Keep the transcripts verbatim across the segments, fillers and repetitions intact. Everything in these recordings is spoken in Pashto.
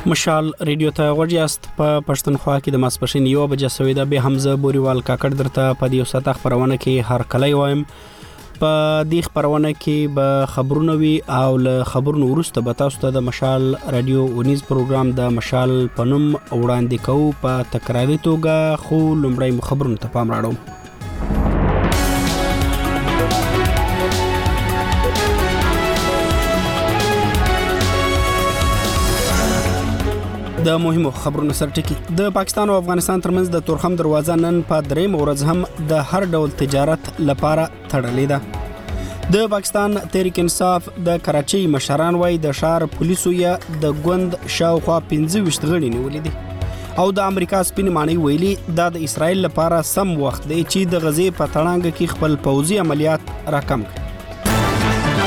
مشال ریډیو ته غوړیاست په پښتونخوا کې د ماسپښین یو بجې سوي ده به حمزه بوريوال کاکړ درته په دې ساته خبرونه کې هر کله وایم په دې خبرونه کې به خبرونه وي او له خبرونو وروسته به تاسو ته د مشال رادیو ونیز پروګرام د مشال پنوم وړاندې کوو په تکراري توګه خو لومړی خبرونه ته پام راړو. د مهمو خبرونو سرټکی د پاکستان او افغانستان ترمنځ د تورخم دروازه نن په دریم ورځ هم د هر ډول تجارت لپاره تړلې ده. د پاکستان تحریک انصاف د کراچۍ مشران وای د شهر پولیسو یا د ګوند شاوخوا پنځه ویشت غړي نیولې دي او د امریکا سپین مانی ویلي دا د اسرائیل لپاره سم وخت دی چې د غزې په تړانګ کې خپل پوځي عملیات راکم کړي.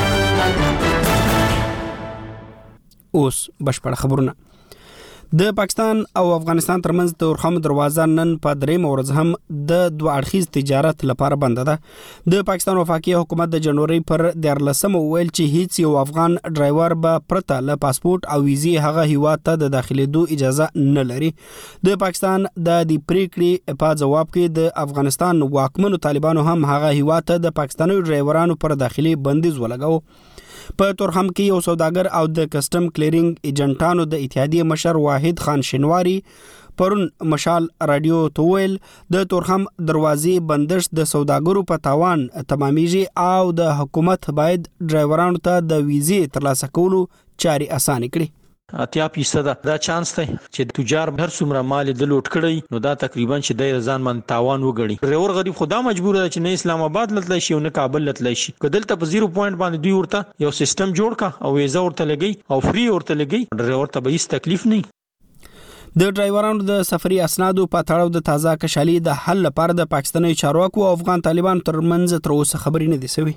اوس بشپړ خبرونه. د پاکستان او افغانستان ترمنځ د تورخم دروازه نن په دریم ورځ هم د دوه اړخیز تجارت لپاره بنده ده. د پاکستان وفاقي حکومت د جنوري پر دیارلسمه ویل چې هیڅ یو افغان ډرایور به پرته له پاسپورت او ویزې هغه هیواد ته د داخليدو اجازه نه لري. د پاکستان د دې پریکړې په جواب کې د افغانستان واکمنو طالبانو هم هغه هیواد ته د پاکستاني ډرایورانو پر داخلي بندیز ولګاو. په تورخم کې یو سوداګر او د کسٹم کلیرینګ ایجنټانو د اتحادیې مشر واحد خان شنواری پرون مشال رادیو ته ویل د تورخم دروازې بندش د سوداګرو په تاوان تمامیږي او د حکومت باید ډرایورانو ته د ویزې ترلاسه کولو چاري اسانه کړي. اتیا فیصد دا چانس دی چې تجار هر څومره مال د لوټ کړي نو دا تقریبا چې د ځان من تاوان وګړي. ډرایور غریب خدا مجبور دی چې نه اسلام آباد لتلی شي او نه کابل لتلی شي. کدلته په زیرو پوینټ باندې دوی ورته یو سیستم جوړ کا او ویزا ورته لګي او فری ورته لګي ډرایور ته به هیڅ تکلیف نه. د ډرایورانو د سفري اسنادو په تړاو د تازه کشالي د حل لپاره د پاکستاني چارواکو او افغان طالبان ترمنځ تر اوسه خبرې نه دي شوي.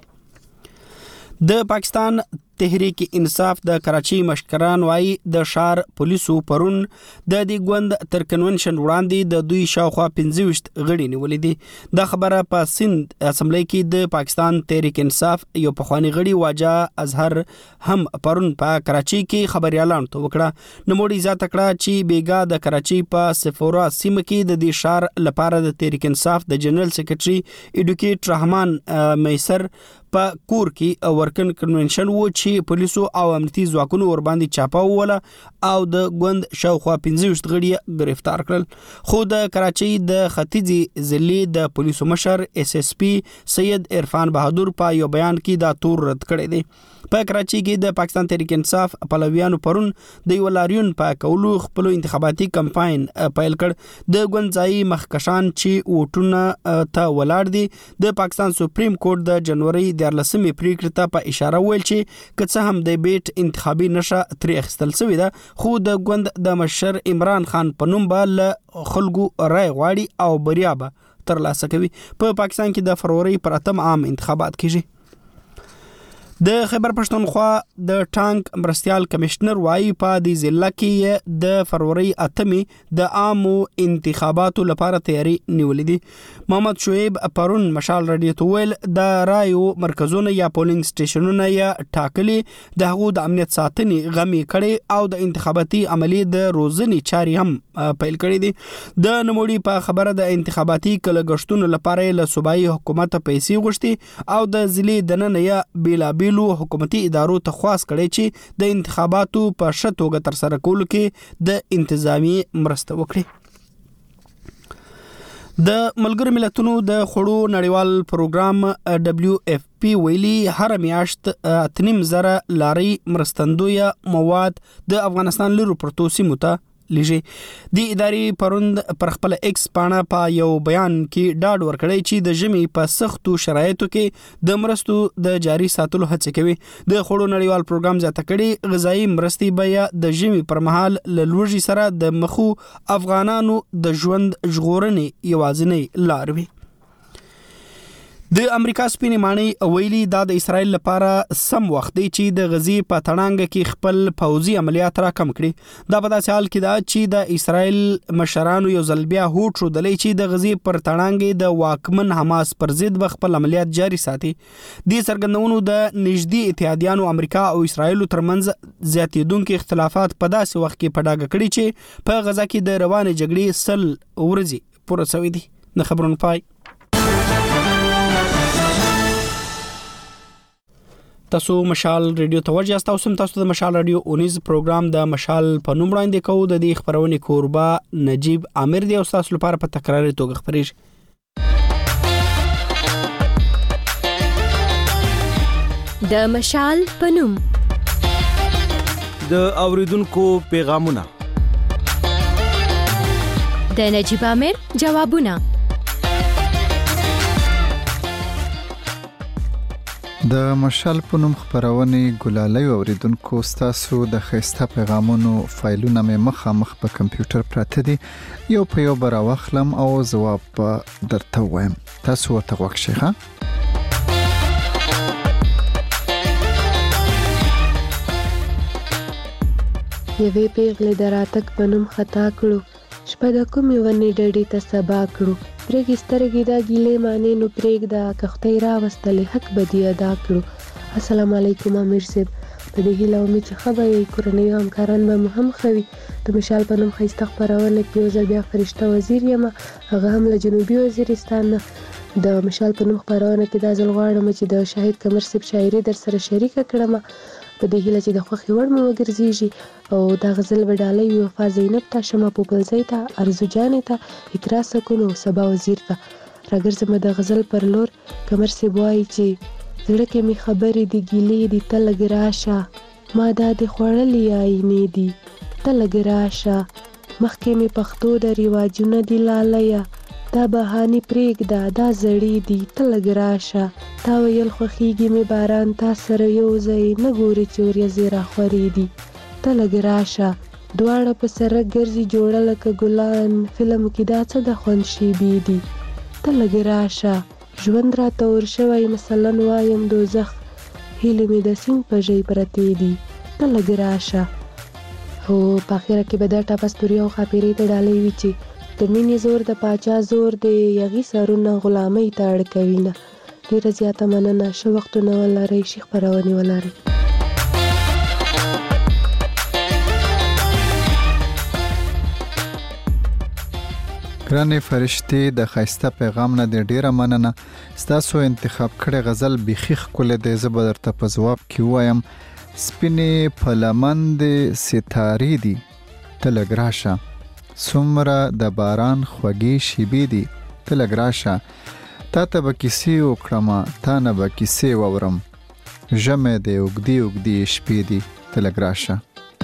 د پاکستان تحریک انصاف د کراچۍ مشران وای د شهر پولیسو پرون د دې ګوند تر کنونشن وړاندې د دوی شاوخوا پنځه ویشت غړي نیولې دي. د خبره په سند اسمبلی کې د پاکستان تحریک انصاف یو پخوانی غړي واجه اظهر هم پرون په کراچۍ کې خبريالان ته وکړه. نوموړي ذات کړه چې بیګا د کراچۍ په سفورا سیمه کې د دې شهر لپاره د تحریک انصاف د جنرال سیکریټري ایډوکیټ رحمان میسر په کور کې ورکن کنونشن و چې پولیسو او امنیتي ځواکونو ور باندې چاپه وله او د ګوند شاوخوا پنځه ویشت غړي گرفتار کړل. خو د کراچۍ د ختیځي ضلع د پولیسو مشر اس اس پی سید عرفان بهادر په یو بیان کې دا تور رد کړی دی. په کراچۍ کې د پاکستان تحریک انصاف پلویانو پرون د یو لاریون په کولو خپل انتخاباتي کمپاین پیل کړ. د ګوندځای مخکشان چې ووټونه ته ولاړ دي د پاکستان سپریم کورټ د جنوري دیارلسمې پریکړې ته په اشاره ویل چې که څه هم د بیت انتخابي نشه ترې اخیستل شوې ده خو د ګوند د مشر عمران خان په نوم به له خلکو رای غواړي او بریا به ترلاسه کوي. په پاکستان کې د فروری پر اتم عام انتخابات کیږي. د خیبر پښتونخوا د ټانک مرستيال کمشنر وای په دې ضلع کې د فروری اتمې د عامو انتخاباتو لپاره تیاری نیولې دي. محمد شعیب پرون مشال رادیو ته ویل د رایو مرکزونه یا پولینګ سټیشنونه یا ټاکلي د هغو د امنیت ساتنې غمي کړي او د انتخاباتي عملی د روزنې چاري هم پیل کړي دي. د نموړي په خبره د انتخاباتي کلګشتونو لپاره له صوبایي حکومت پیسې غوښتي او د ضلع دننه یا بیلا بیلو حکومتي ادارو ته خواست کړي چې د انتخاباتو په ښه توګه تر سره کولو کې د انتظامی مرسته وکړي. د ملګرو ملتونو د خوړو نړیوال پروګرام دبليو اف پی ویلي هر میاشت اتنیم زره لاري مرستندوی مواد د افغانستان لرو پرتو سیمو ته لیږي. د ادارې پروند پر خپل ایکس پاڼه په یو بیان کې ډاډ ورکړی چې د ژمي په سختو شرایطو کې د مرستو د جاري ساتلو هڅه کوي. د خوړو نړیوال پروګرام زیاته کړي غذایی مرستې بیا د ژمي پر مهال له لوږې سره د مخو افغانانو د ژوند ژغورنې یوازینۍ لار وي. د امریکا سپینې ماڼۍ ویلي دا د اسرائیل لپاره سم وخت دی چې د غزي په تړانګ کې خپل پوځي عملیات را کم کړي. دا په داسې حال کې دا چې د اسرائیل مشرانو یو ځل بیا هوډ ښودلی چې د غزي پر تړانګ د واکمن حماس پر ضد به خپل عملیات جاري ساتي. دې څرګندونو د نږدې اتحادیانو امریکا او اسرائیل ترمنځ زیاتېدونکي اختلافات په داسې وخت کې په ډاګه کړي چې په غزا کې د روانې جګړې سل ورځې پوره شوې دي. د خبرونو پای. تاسو مشال ریډیو توجه تاسو هم تاسو د مشال ریډیو اونیز پروګرام د مشال په نوم وړاندې کوو. د دې خبرونې کوربه نجیب عامر دی او تاسو لپاره په تکراري توګه خبرېږي. د مشال په نوم د اوریدونکو پیغامونه، د نجیب عامر جوابونه، د مشال په نوم خبرونه ګلالۍ اوریدونکو ستاسو د خسته پیغامونو فایلونه مې مخامخ په کمپیوټر پراته دي. یو په یو برا واخلم او جواب درته وایم. تاسو ورته وښه ښه. یوې پیغلې د راتګ په نوم خطا کړو، شپه د کومې ونې ډډې ته سبا کړو. پرېږې سترګې دا ګیلې مانې نو پرېږده کښتۍ راوستلې حق به دې ادا کړو. السلام علیکم امیر صاحب، په دې هیله امید چې ښه به یې کورنۍ او همکاران به مو هم ښه وي. د مشال په نوم ښایسته خپرونه کې یو ځل بیا فرشته وزیر یم، هغه هم له جنوبي وزیرستان نه. د مشال په نوم خپرونه کې دا ځل غواړم چې د شاهد قمر صاحب شاعري در سره شریکه کړم، په دې هیله چې د خوښې وړ مو وګرځېږي. او دا غزل به ډالۍ وي وفا زینب ته، شمع پوپلزۍ ته، ارزو جانې ته، اقرا سکون او سبا وزیر ته. راګرځم د غزل پر لور. قمر صاحب وایي چې زړه کې مې خبرې دي ګیلې دي، ته لږ راشه ما دا دې خوړلې آینې دي، ته لږ راشه مخکې مې پښتو د رواجونه دي لالیه، دا بهانې پرېږده دا زړې دي، ته لږ راشه تا ویل خوښیږي مې باران تا سره یو ځای، نه ګورې چې وریځې راخورې دي، ته لږ راشه دواړه په سره ګرځي جوړه لکه ګلان، فلم کې دا څه د خوند شیبې دي، ته لږ راشه ژوند راته ور شوی مثلا وایم دوزخ، هیلې مې د سیند په ژۍ پرتې دي، ته لږ راشه. او په اخره کې به دا ټاپستوري او ښاپېرۍ ته ډالۍ وي چې د مینې زور د پاچا زور دی، یغي سرونه غلامۍ ته اړ کوي نه. ډېره زیاته مننه، ښه وختونه ولرئ، ښې خپرونې ولرئ. ګرانې فرشتې، د ښایسته پیغام نه دې ډېره مننه. ستاسو انتخاب کړی غزل بیخي ښکلی دی. زه به درته په ځواب کې ووایم سپینې په لمن دې ستارې دي، ته لږ راشه څومره د باران خوږې شیبې دي، ته لږ راشه تا ته به کیسې وکړمه تا نه به کیسې واورم، ژمی دی اوږدې اوږدې شپې دي، ته لږ راشه.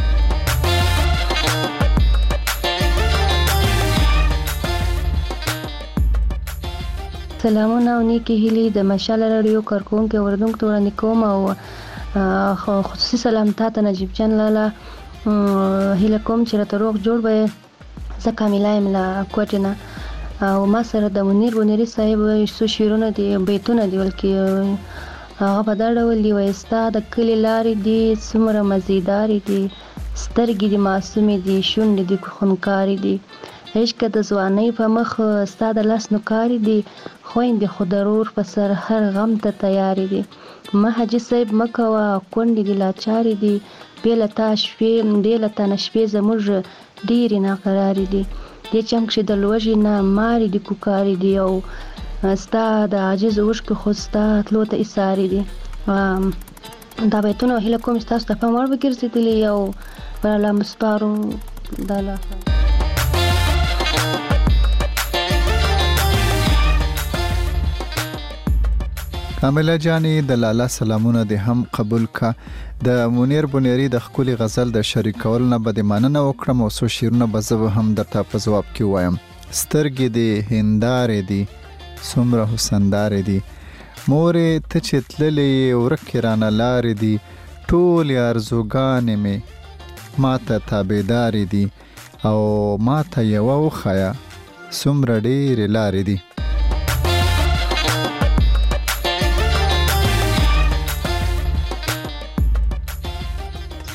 سلامونه او نیکی هیلې د مشال راډیو کارکونکو اوریدونکو ته وړاندې کوم او خصوصي سلام تاته نجیب جان لاله هیله کوم چې راته روغ جوړ به زه کامیلا یم له کوټې نه او ما سره د منیر بونیري صاحب څو شعرونه دي بیتونه دي بلکې هغه په دا ډول دي وایي ستا د کلي لارې دي څومره مزیدارې دي سترګې دي معصومې دي شونډې دي خونکارې دي عشق د ځوانۍ په مخ ستا د لاس نوکارې دي خویندې خو ضرور په سر هر غم ته تیارې دي ما حاجي صاحب مه کوه کونډې دي لاچارې دي بې له تا شپې بې له تا نه شپې زموږ ډېرې ناقرارې دي دې چم کښې د لوږې نه مارې دي کوکارې دي او ستا د عاجز اوښکې خو ستا تلو ته ایسارې دي دا بیتونه هیله کوم چې تاسو ته پام وړ وګرځېدلي او پر الله مسپارو د الله کامله جانې د لالا سلامونه دې هم قبول کا. د منیر بونیری د ښکلي غزل د شریکولو نه به دې مننه وکړم او څو شعرونه به زه هم درته په ځواب کې ووایم. سترګې دې هندارې دي څومره حسندارې دي مورې ته چې تللې ورکې رانه لارې دي ټولې ارزوګانې مې ما ته تابعدارې دي او ما ته یوه وښیه څومره ډېرې لارې دي.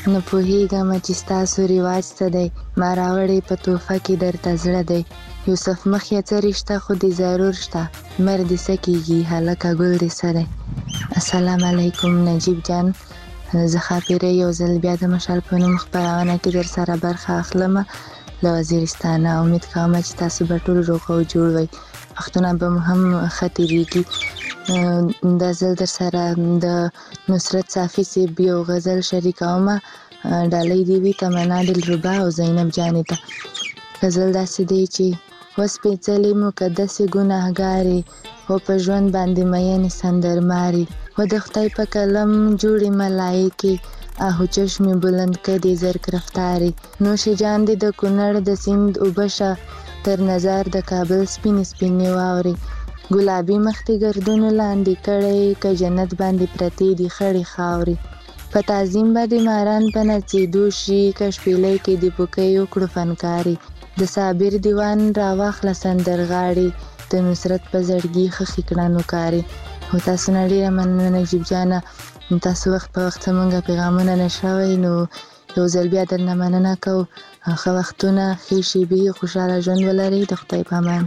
نه پوهیږم چې ستاسو رواج څه دی، ما راوړی په تحفه کې درته زړه دی. یوسف مخ یې څه رشته خو دې ضرور شته، مر دې څه کېږي هلکه ګل دې څه دی. السلام علیکم نجیب جان، زه ښاپیرۍ یو ځل بیا د مشال په نوم خپرونه کې در سره برخه اخلم له وزیرستانه. امید کوم چې تاسو به ټول روغ او جوړ وئ، وختونه به مو هم ښه تېرېږي. دا ځل در سره د نصرت صافي صاحب یو غزل شریکومه، ډالۍ دې وي تمنا دلربا او زینب جانې ته. غزل داسې دی چې وسپېڅلې مقدسې ګناهګارې، و په ژوند باندې مینې سندرمارې، و د خدای په قلم جوړې ملایکې، آهو چشمې بلند کدې زرک رفتارې. نوش جان دې د کونړ د سیند اوبه شه، تر نظر د کابل سپینې سپینې واورې. ګلابي مخ دې ګردونو لاندې کړی، که جنت باندې پرتې دي خړې خاورې. په تعظیم به دې ماران په نڅېدو شي، که شپېلۍ کې دې پوکۍ وکړو فنکارې. د صابر دیوان راواخله سندرغاړې، د نصرت په زړګي خښې کړه نوکارې. او تاسو نه ډېره مننه نجیب جانه، تاسو وخت په وخت زموږ پیغامونه نشروئ، نو یو ځل بیا درنه مننه کوو. ښه وختونه، ښې شېبې، خوشحاله ژوند ولرئ. د خدای په امان.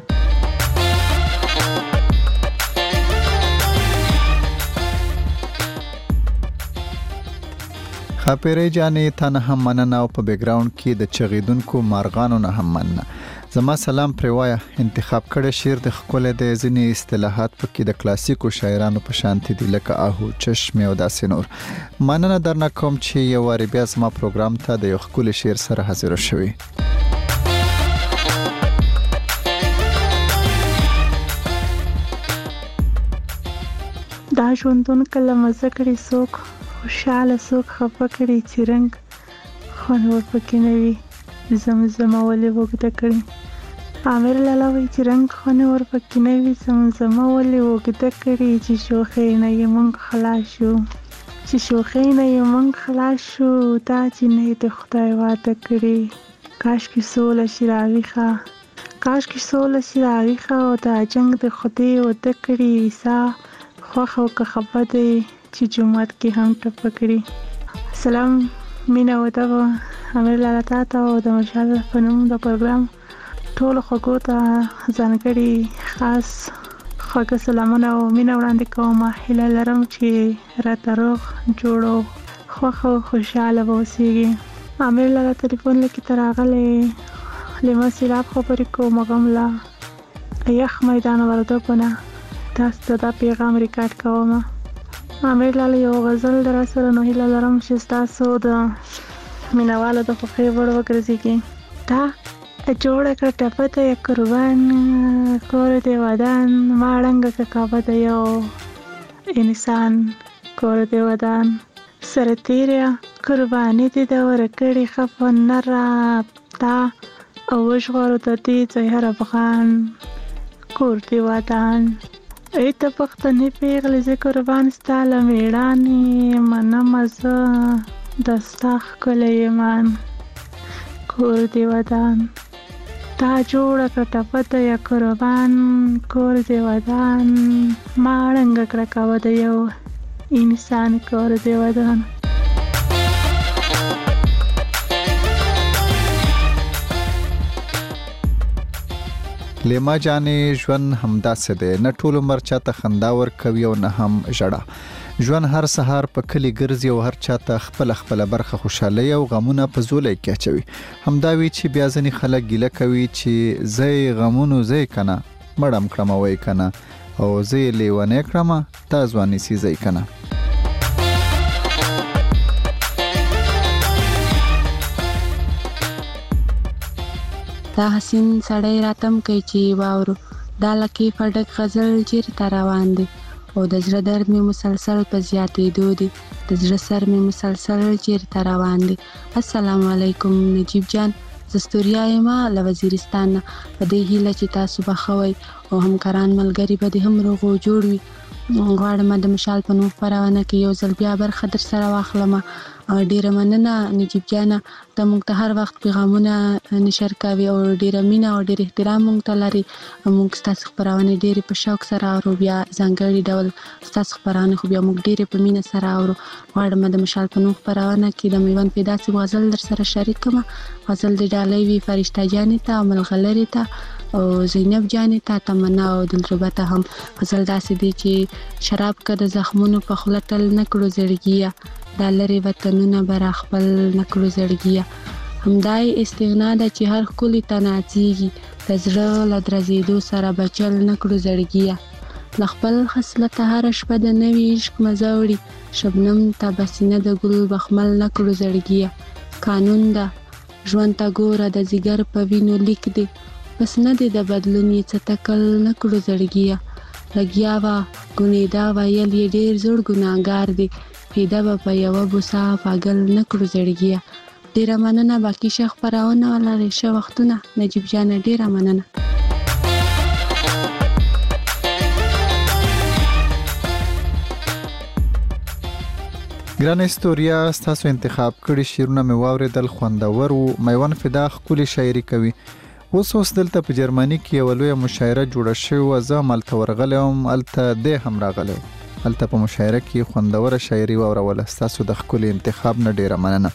ښاپیرۍ جانې تا نه هم مننه، او په بیکګراوند کې د چغیدونکو مارغانو نه هم مننه. زما سلام پرې وایه. انتخاب کړی شعر د ښکلی دی، ځینې اصطلاحات پکې د کلاسیکو شاعرانو په شانتي دي، لکه آهو چشمې او داسې نور. مننه درنه کوم چې یو وارې بیا زما پروګرام ته د یو ښکلي شعر سره حاضر شوي. دا ژوندون کله مزه کړي څوک، خوشحاله څوک خفه کړي، چې رنګ خوند ورپکې نه وي زمزمه ولې اوږده کړي. عامر لالا وایي چې رنګ خوند ورپکې نه وي زمزمه ولې اوږده کړي. چې شوخۍ نه یې موږ خلاص شو، چې شوخۍ نه یې موږ خلاص شو، دا چې نه یې د خدای واده کړي. کاشکې سوله شي راویښه، کاشکې سوله شي راویښه، او دا جنګ د خدای واده کړي. سا خوښه او که خفه دی چې جومات کې هم ټپه کړي. سلام، مینه او ادب امیر لالا تا ته او د مشال په نوم د پروګرام ټولو خوږو ته ځانګړي خاص خوږه سلامونه او مینه وړاندې کوم. هیله لرم چې راته روغ جوړ او خوښ او خوشحاله به اوسېږي. امیر لالا تلیفون لیکي ته راغلی لیمه سیلاب خبرې کوم غم له یخ میدان وردګو نه، تاسو ته دا پیغام ریکارډ کوم. امیر لالا یو غزل در سره، نو هیله لرم چې ستاسو د مینوالو د خوښۍ وړ وګرځېږي. دا جوړه کړه ټپه ته یې قربان، کور دې ودان، ما ړنګه که کعبه د یو انسان، کور دې ودان. سره تېره قرباني دې د ورکړې خفه نه رابطه، او وژغورو د دې ځای هر افغان، کور دې ودان. ای ته پښتنې پیغلې زه قربان ستا له مېړانې، منمه زه د ستا ښکلی ایمان، کور دې ودان. تا جوړه کړه ټپه ته یې قربان، کور دې ودان، ما ړنګه کړه کعبه د یو انسان، کور دې ودان. لیما جانې ژوند همداسې دی، نه ټول عمر چاته خندا ورکوي او نه هم ژړا. ژوند هر سهار په کلی ګرځي او هر چاته خپل خپل برخه خوشحالي او غمونه په زولې کې اچوي. همدا وی چې بیا ځنې خلک ګیله کوي چې زه غمونو زه کنه مړم کړم وای کنه، او زه لیوانې کړم تا ځواني سي زې کنه. دا حسین سړی راتم کوي چې واورو، دا لکې فډک غزل چیرته روان دی، او د زړه درد مې مسلسل په زیاتېدو دی، د زړه سر مې مسلسل چیرته روان دی. السلام علیکم نجیب جان، زه ستوریا یم له وزیرستان نه، په دې هیله چې تاسو به ښه وئ او همکاران ملګري به دې هم روغ او جوړ وي. غواړم د مشال په نوم خپرونه کې یو ځل بیا برخه در سره واخلم. ډیره مننه نجیب جان ته موږ ته هر وخت پیغامونه نشر کوي او ډیره مینه او ډیر احترام موږ ته لري. موږ ستاسو خبرونه ډیره په شوق سره اورو، بیا ځانګړي ډول ستاسو خبرونه خو بیا موږ ډیره په مینه سره اورو. غواړم د مشال په نوم خبرونه کې د میوند پیدا سي غزل در سره شریک کړم. غزل د ډالۍ وی فرشته جانې ته، ملغلری ته او زینب جانې ته، تمنا او دلربه ته هم. غزل داسې دی چې شراب کده زخمونو په خلټل نکړو زړګیا، د لری وطنونه برا خپل نکړو زړګیا. همدای استغنا د چې هر کلی تناڅیږي، د زړه لدرزیدو سره بچل نکړو زړګیا. لخپل خصلت هر شپه د نوی عشق مزاوړي، شبنم ته بسینه د ګل بخمل نکړو زړګیا. قانون ده ژوند ته ګوره د زیګر په وینو لیک دی، بس نه دی د بدلون یې څه تکل نکړو زړګیا. لګیا وا ګنیدا ویل یې ډیر زوړ ګناګار دی، پیدا به په یوه بوسا پاگل نکړو زړګیا. ډیره مننه. باقي شه خبرونه ولرئ ښه وختونه. نجیب جان ډیره مننه. ګران استوریا ستاسو انتخاب کړي شیرونه مې واوریدل، خوندور و. میوان فدا خپل شاعري کوي. اوس اوس دلته په جرمني کې یو لوی مشاعره جوړه شوې و، زه ملته ورغلم، الته د هم راغلم، الته په مشاعره کې خوندور شاعري واوروله. ستاسو د خپل انتخاب نه ډیره مننه.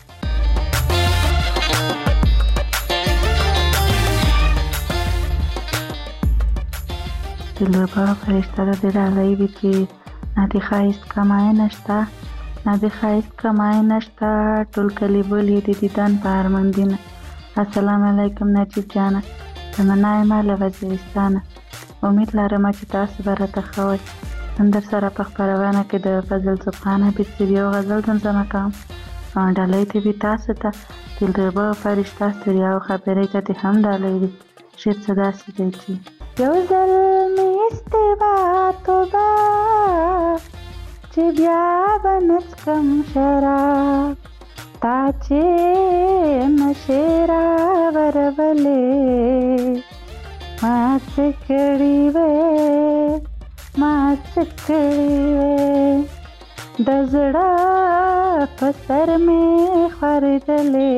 دلربه فرشته د ډالۍ وی چې نه دی خایست کمای نشته، نه دی خایست کمای نشته، ټول کلی بولې د دیدن په هرمندینه. السلام علیکم نجیب جانه، تمنا یم له وزیرستانه. امید لرم چې تاسو به راته ښه وئ. نن در سره په خپرونه کې د فضل سبحان حبیب صاحب یو غزل زمزمه کوم. ډالۍ ته وي تاسو ته دلربه فرشته ستړیا او خبرې ته دې هم ډالۍ وي. شعر څه داسې دی چې یو ځل مې استوا توبه چې بیا به نڅکم شراب، تا چې نشې راورولې ما څه کړي وې، ما څه کړي وې، د زړه په سر مې خورېدلې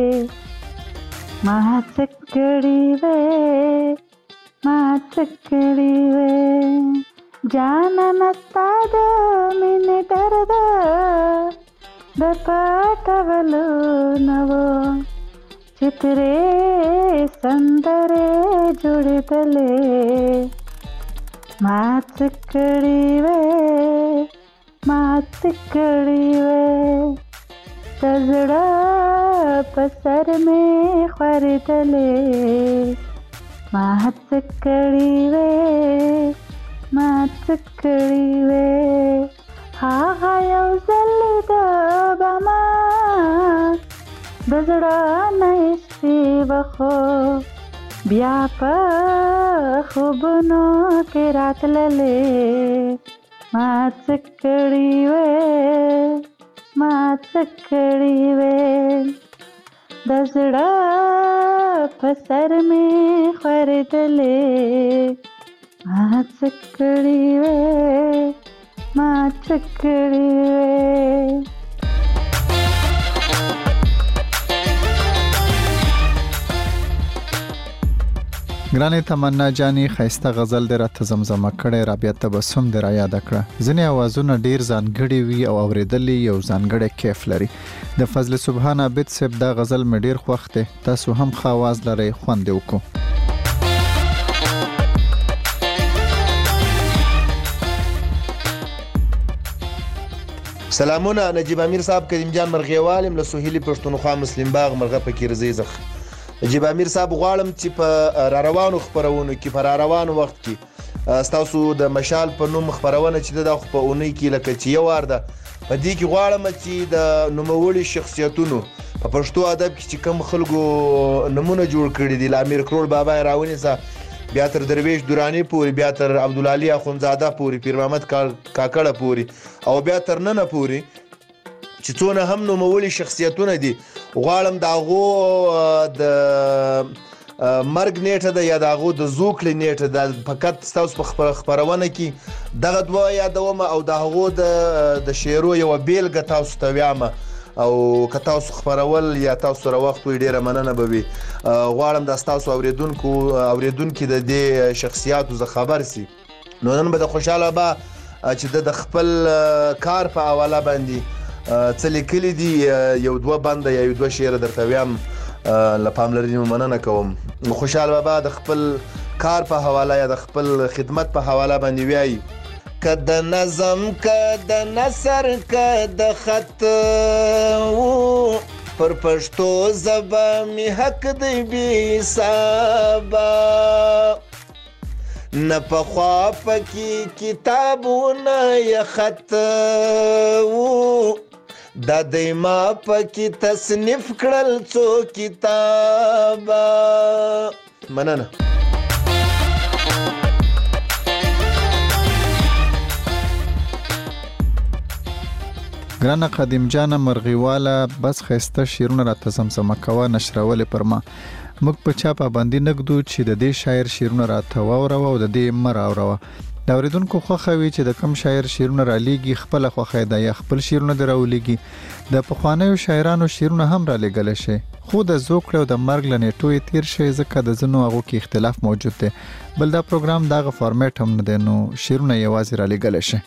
ما څه کړي وې، ما څه کړي وې. جانانه ستا د مینې درد د پټولو نه و چې ترې سندرې جوړېدلې ما څه کړي وې، ما څه کړي وې، د زړه په سر مې خورېدلې ما څه کړي وې، ما څه کړي وې. هغه یو ځل د بما د زړه نه ایستې وه، خو بیا په خوبونو کې راتللې ما څه کړي وې، ما څه کړي وې، د زړه په سر مې خورېدلې ما څه کړي وې، ما څه کړي وې. ګرانې تمنا جانې ښایسته غزل دې راته زمزمه کړی، رابعه تبسم دې را یاده کړه. ځینې اوازونه ډیر ځانګړي وي او اورېدل یو ځانګړی کیف لري. د فضل سبحان عابد صاحب دا غزل مې ډیر خوښ دی. تاسو هم ښه اواز لرئ، خوند دې وکړو. سلامونه نجیب امیر صاحب، کریم جان مرغیوالم له سهیلی پښتونخوا مسلم باغ مرغه پکې رزيزخ. نجیب امیر صاحب غواړم چې په را روانو خبرونو کې په را روانو وخت کې تاسو د مشال په نوم خبرونه چې د خو په اونۍ کې لکه چې یو ورده په دې کې غواړم چې د نوموړي شخصیتونو په پښتو ادب کې چې کوم خلکو نمونه جوړ کړي دي، امیر کروړ بابا راونیسا، بیا تر درویش دورانی پوری، بیا تر عبدالعلی اخونزاده پوری، پیر محمد کاکړه پوری، او بیا تر نن پوری چې څونه هم نوموړي شخصیتونه دي. غواړم داغو د مرګ نیټه ده یا داغو د زوکړې نیټه ده فقط تاسو په خبرونه کې دغه دوه یادوم او داغو د د شعرو یو بیلګه تاسو ته وایم. او که تاسو خبرول یا تاسو سره وخت وي ډیره مننه به وي. غواړم د تاسو اوریدونکو اوریدونکو د دې شخصیاتو زه خبر سي. نو نن به د خوشاله با چې د خپل کار په حواله باندې څه لیکلي دي، یو دوه بنده یا یو دوه شعر درته ویم، له پاملرنې مننه کوم. خوشحال بابا د خپل کار په حواله یا د خپل خدمت په حواله باندې وایي: که د نظم که د نثر که د خط و پر پښتو ژبه می حق دی بې حسابه، نه پخوا پکې کتابونه یا خط و دا دی ما پکې تصنیف کړل څو کتابه. مننه. ګرانه قدیم جانه مرغیواله بس خسته شیرونه راته زمزمه کوه نشرولې پر ما. موږ په چا پابندي نږدو چې د دې شاعر شیرونه راته واوروه او د دې مه راوروه. د اوریدونکو خوښه وي چې د کم شاعر شیرونه رالیږي خپله خوښه ده یا خپل شیرونه دې راولیږي. د پخوانیو شاعرانو شیرونه هم رالیږلی شي، خو د زوکړې او د مرګ له نیټو یې تیر شي ځکه د ځینو هغو کې اختلاف موجود دی. بل دا پروګرام دغه فارمیټ هم نه دی، نو شیرونه یوازې رالیږلی شي.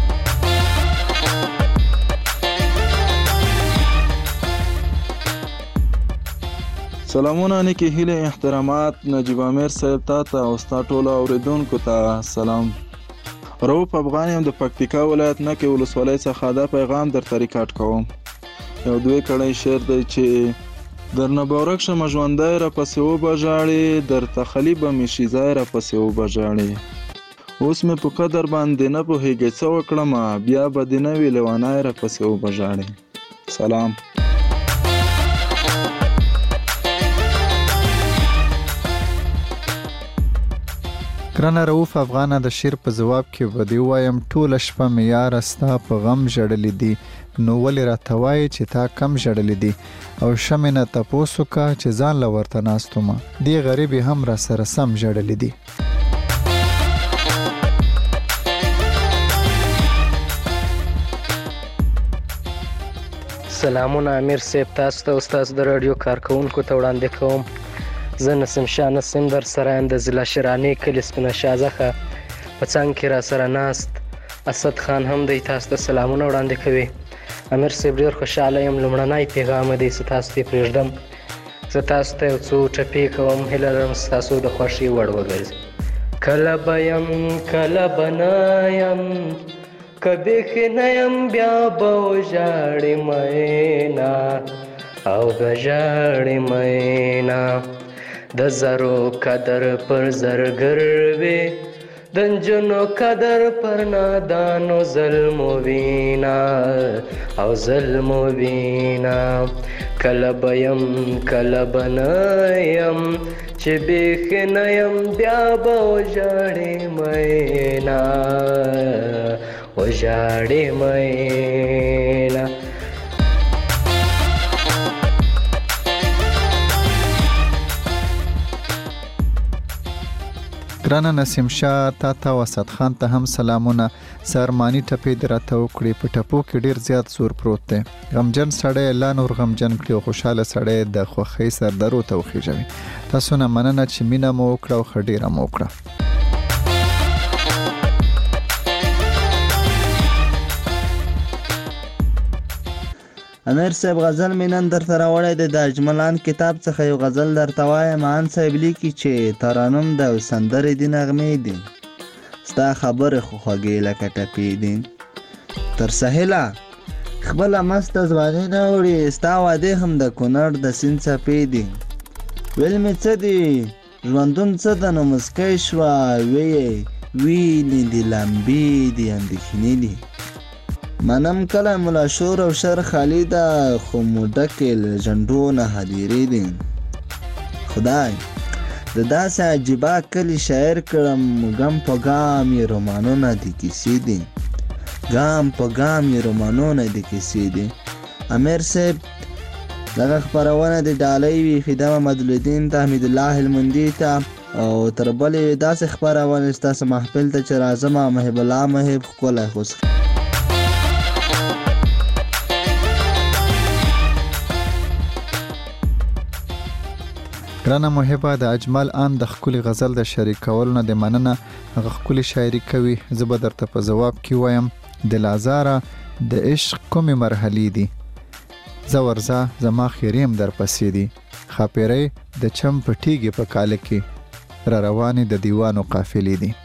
سلامونه نیکی هیله احترامات نجیب امیر صاحب تا ته او ستا ټولو اوریدونکو ته سلام. رؤوف افغان یم د پکتیکا ولایت نکې ولسوالۍ څخه دا پیغام درته ریکارډ کوم. یو دوی کړی شعر دی چې درنه به ورک شمه ژوندی راپسې وبژاړې، درته خلي به مې شي ځای راپسې وبژاړې، اوس مې په قدر باندې نه پوهېږې څه وکړمه، بیا به دې نه وي لیونی راپسې وبژاړې. سلام. ګرانه رؤوف افغانه د شعر په ځواب کې به دې ووایم ټوله شپه مې یاره ستا په غم ژړلي دي، نو ولې راته وایې چې تا کم ژړلي دي، او شمې نه تپوس وکړه چې ځان له ورته ناست ومه، دې غریبې هم را سره سم ژړلي دي. سلامونه امیر صاحب، تاسو ته استاد د رادیو کارکونکو ته وړاندې کوم. زه نسیم شاه نسیم در سره یم د ضلع شرانې کلي سپینه شازخه په څنګ کې را سره ناست اسد خان هم دی تاسو ته سلامونه وړاندې کوي. امیر صاحب ډېر خوشحاله یم، لومړنی پیغام دی چې تاسو ته پرېږدم. زه تاسو ته یو څو ټپې کوم، هیله لرم ستاسو د خوښې وړ وګرځي. کله به یم کله به نه یم، که بیخي نه یم بیا به وژاړې مینا او بژاړې مینا، د زرو قدر پر زرګر وي، د نجونو قدر پر نادانو ظلم وینا او ظلم وینا. کله به یم کله به نه یم، چې بیخي نه یم بیا به وژاړې مینا وژاړې مینا. ګرانه نسیم شاه تا ته او اسد خان ته هم سلامونه. سرمانی ټپې دې راته وکړې، په ټپو کې ډېر زیات زور پروت دی. غمجن سړی لا نور غمجن کړي او خوشحاله سړی د خوښۍ سردرو ته وخېژوي. تاسو نه مننه چې مینه مو وکړه او ښه ډېره مو وکړه. امیر صاحب غزل مې نن درته راوړی دی، د اجملان کتاب څخه یو غزل درته وایم. ان صاحب لیکي چې ترانم ده او سندرې دي نغمې دي، ستا خبرې خو خوږې لکه ټپې دي، تر سهیله خپله مسته ځواني نه وړي، ستا وعدې هم د کونړ د سیند څپې دي. ویل مې څه دي ژوندون څه ده نو مسکی شوه، ویې وینې دي لمبې دي اندېښنې دي، منم کله ملا شور او شر خالی ده، خو موډکې له جنډو نه هدیرې دي. خدای د داسې عجیبه کلي شاعر کړم، ګام په ګام یې رومانونه دي کیسې دي، ګام په ګام یې رومانونه دي کیسې دي. امیر صاحب دغه خپرونه د ډالۍ وي فدا محمد الدین ته، حمید الله هلمندي ته، او تر بلې داسې خپرونه ستاسو محفل ته چې راځم محب الله محب ښکلی خوست. ګرانه محبه د اجمل ان د خپل غزل د شریکولو نه د مننه هغه خپل شاعري کوي. زه به درته په جواب کې وایم د لازاره د عشق کومې مرحلې دي، زه ورځه زما خیریم در پسې دي، خاپیرې د چم پټیږي په کاله کې را روانې د دیوانو قافلې دي.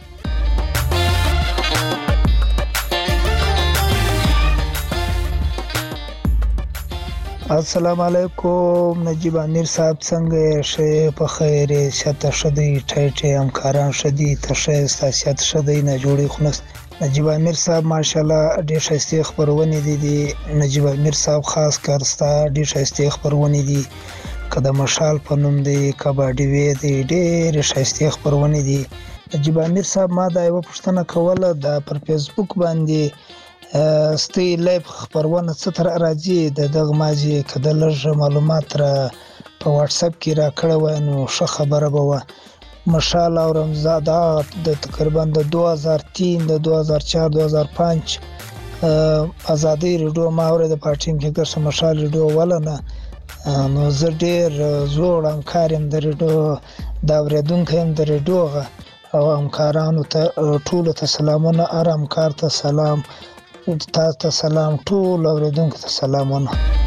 السلام علیکم نجیب امیر صاحب، څنګه شه په خیر شته شدی ټایټ همکاران شدی تشه استاسیات شدی نه جوړی خنس. نجیب امیر صاحب ماشاءالله ډیر ښایسته خبرونه دي دي نجیب امیر صاحب خاص کارستا ډیر ښایسته خبرونه دي کده مشال په نوم دی کباډي وی دی ډیر ښایسته خبرونه دي. نجیب امیر صاحب ما دا یو پوښتنه کوله د پر فیسبوک باندې ستی لایف خبرونه څه تر راځي د دغه ماجی کده لږ معلومات را په واتس اپ کې را کړو نو ښه خبره به و. مشال او رمزاده د تقریبا د دو هزار و سه د دو هزار و چهار دو هزار و پنج ازادي ریډیو ما اورید په ټیم کې ګرځم مشال ریډیو ولنه نو زه ډیر زوړ همکارم د ریډیو دا ورېدونکو هم د ریډیو او همکارانو ته ټول ته سلامونه، ارام کار ته سلام، تاسو ته سلام، ټول اوریدونکو ته سلامونه.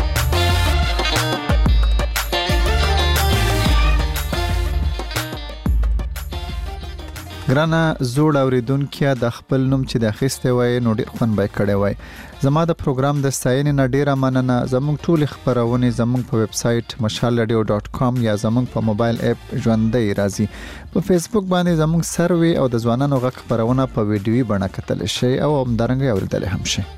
ګرانه زوړ اوریدونکو د خپل نوم چې د اخیسته وای نو ډیر خون بای کړي وای. زما د پروګرام د ستاینې نه ډیره مننه. زموږ ټول خبرونه زموږ په ویب سټ مشال رادیو ډاٹ کام یا زموږ په موبایل اپ ژوندۍ راځي. په فیسبوک باندې زموږ سروي او د ځوانانو غږ خبرونه په ویډیوي بڼه کتل شي او همدارنګه اوریدل هم شي.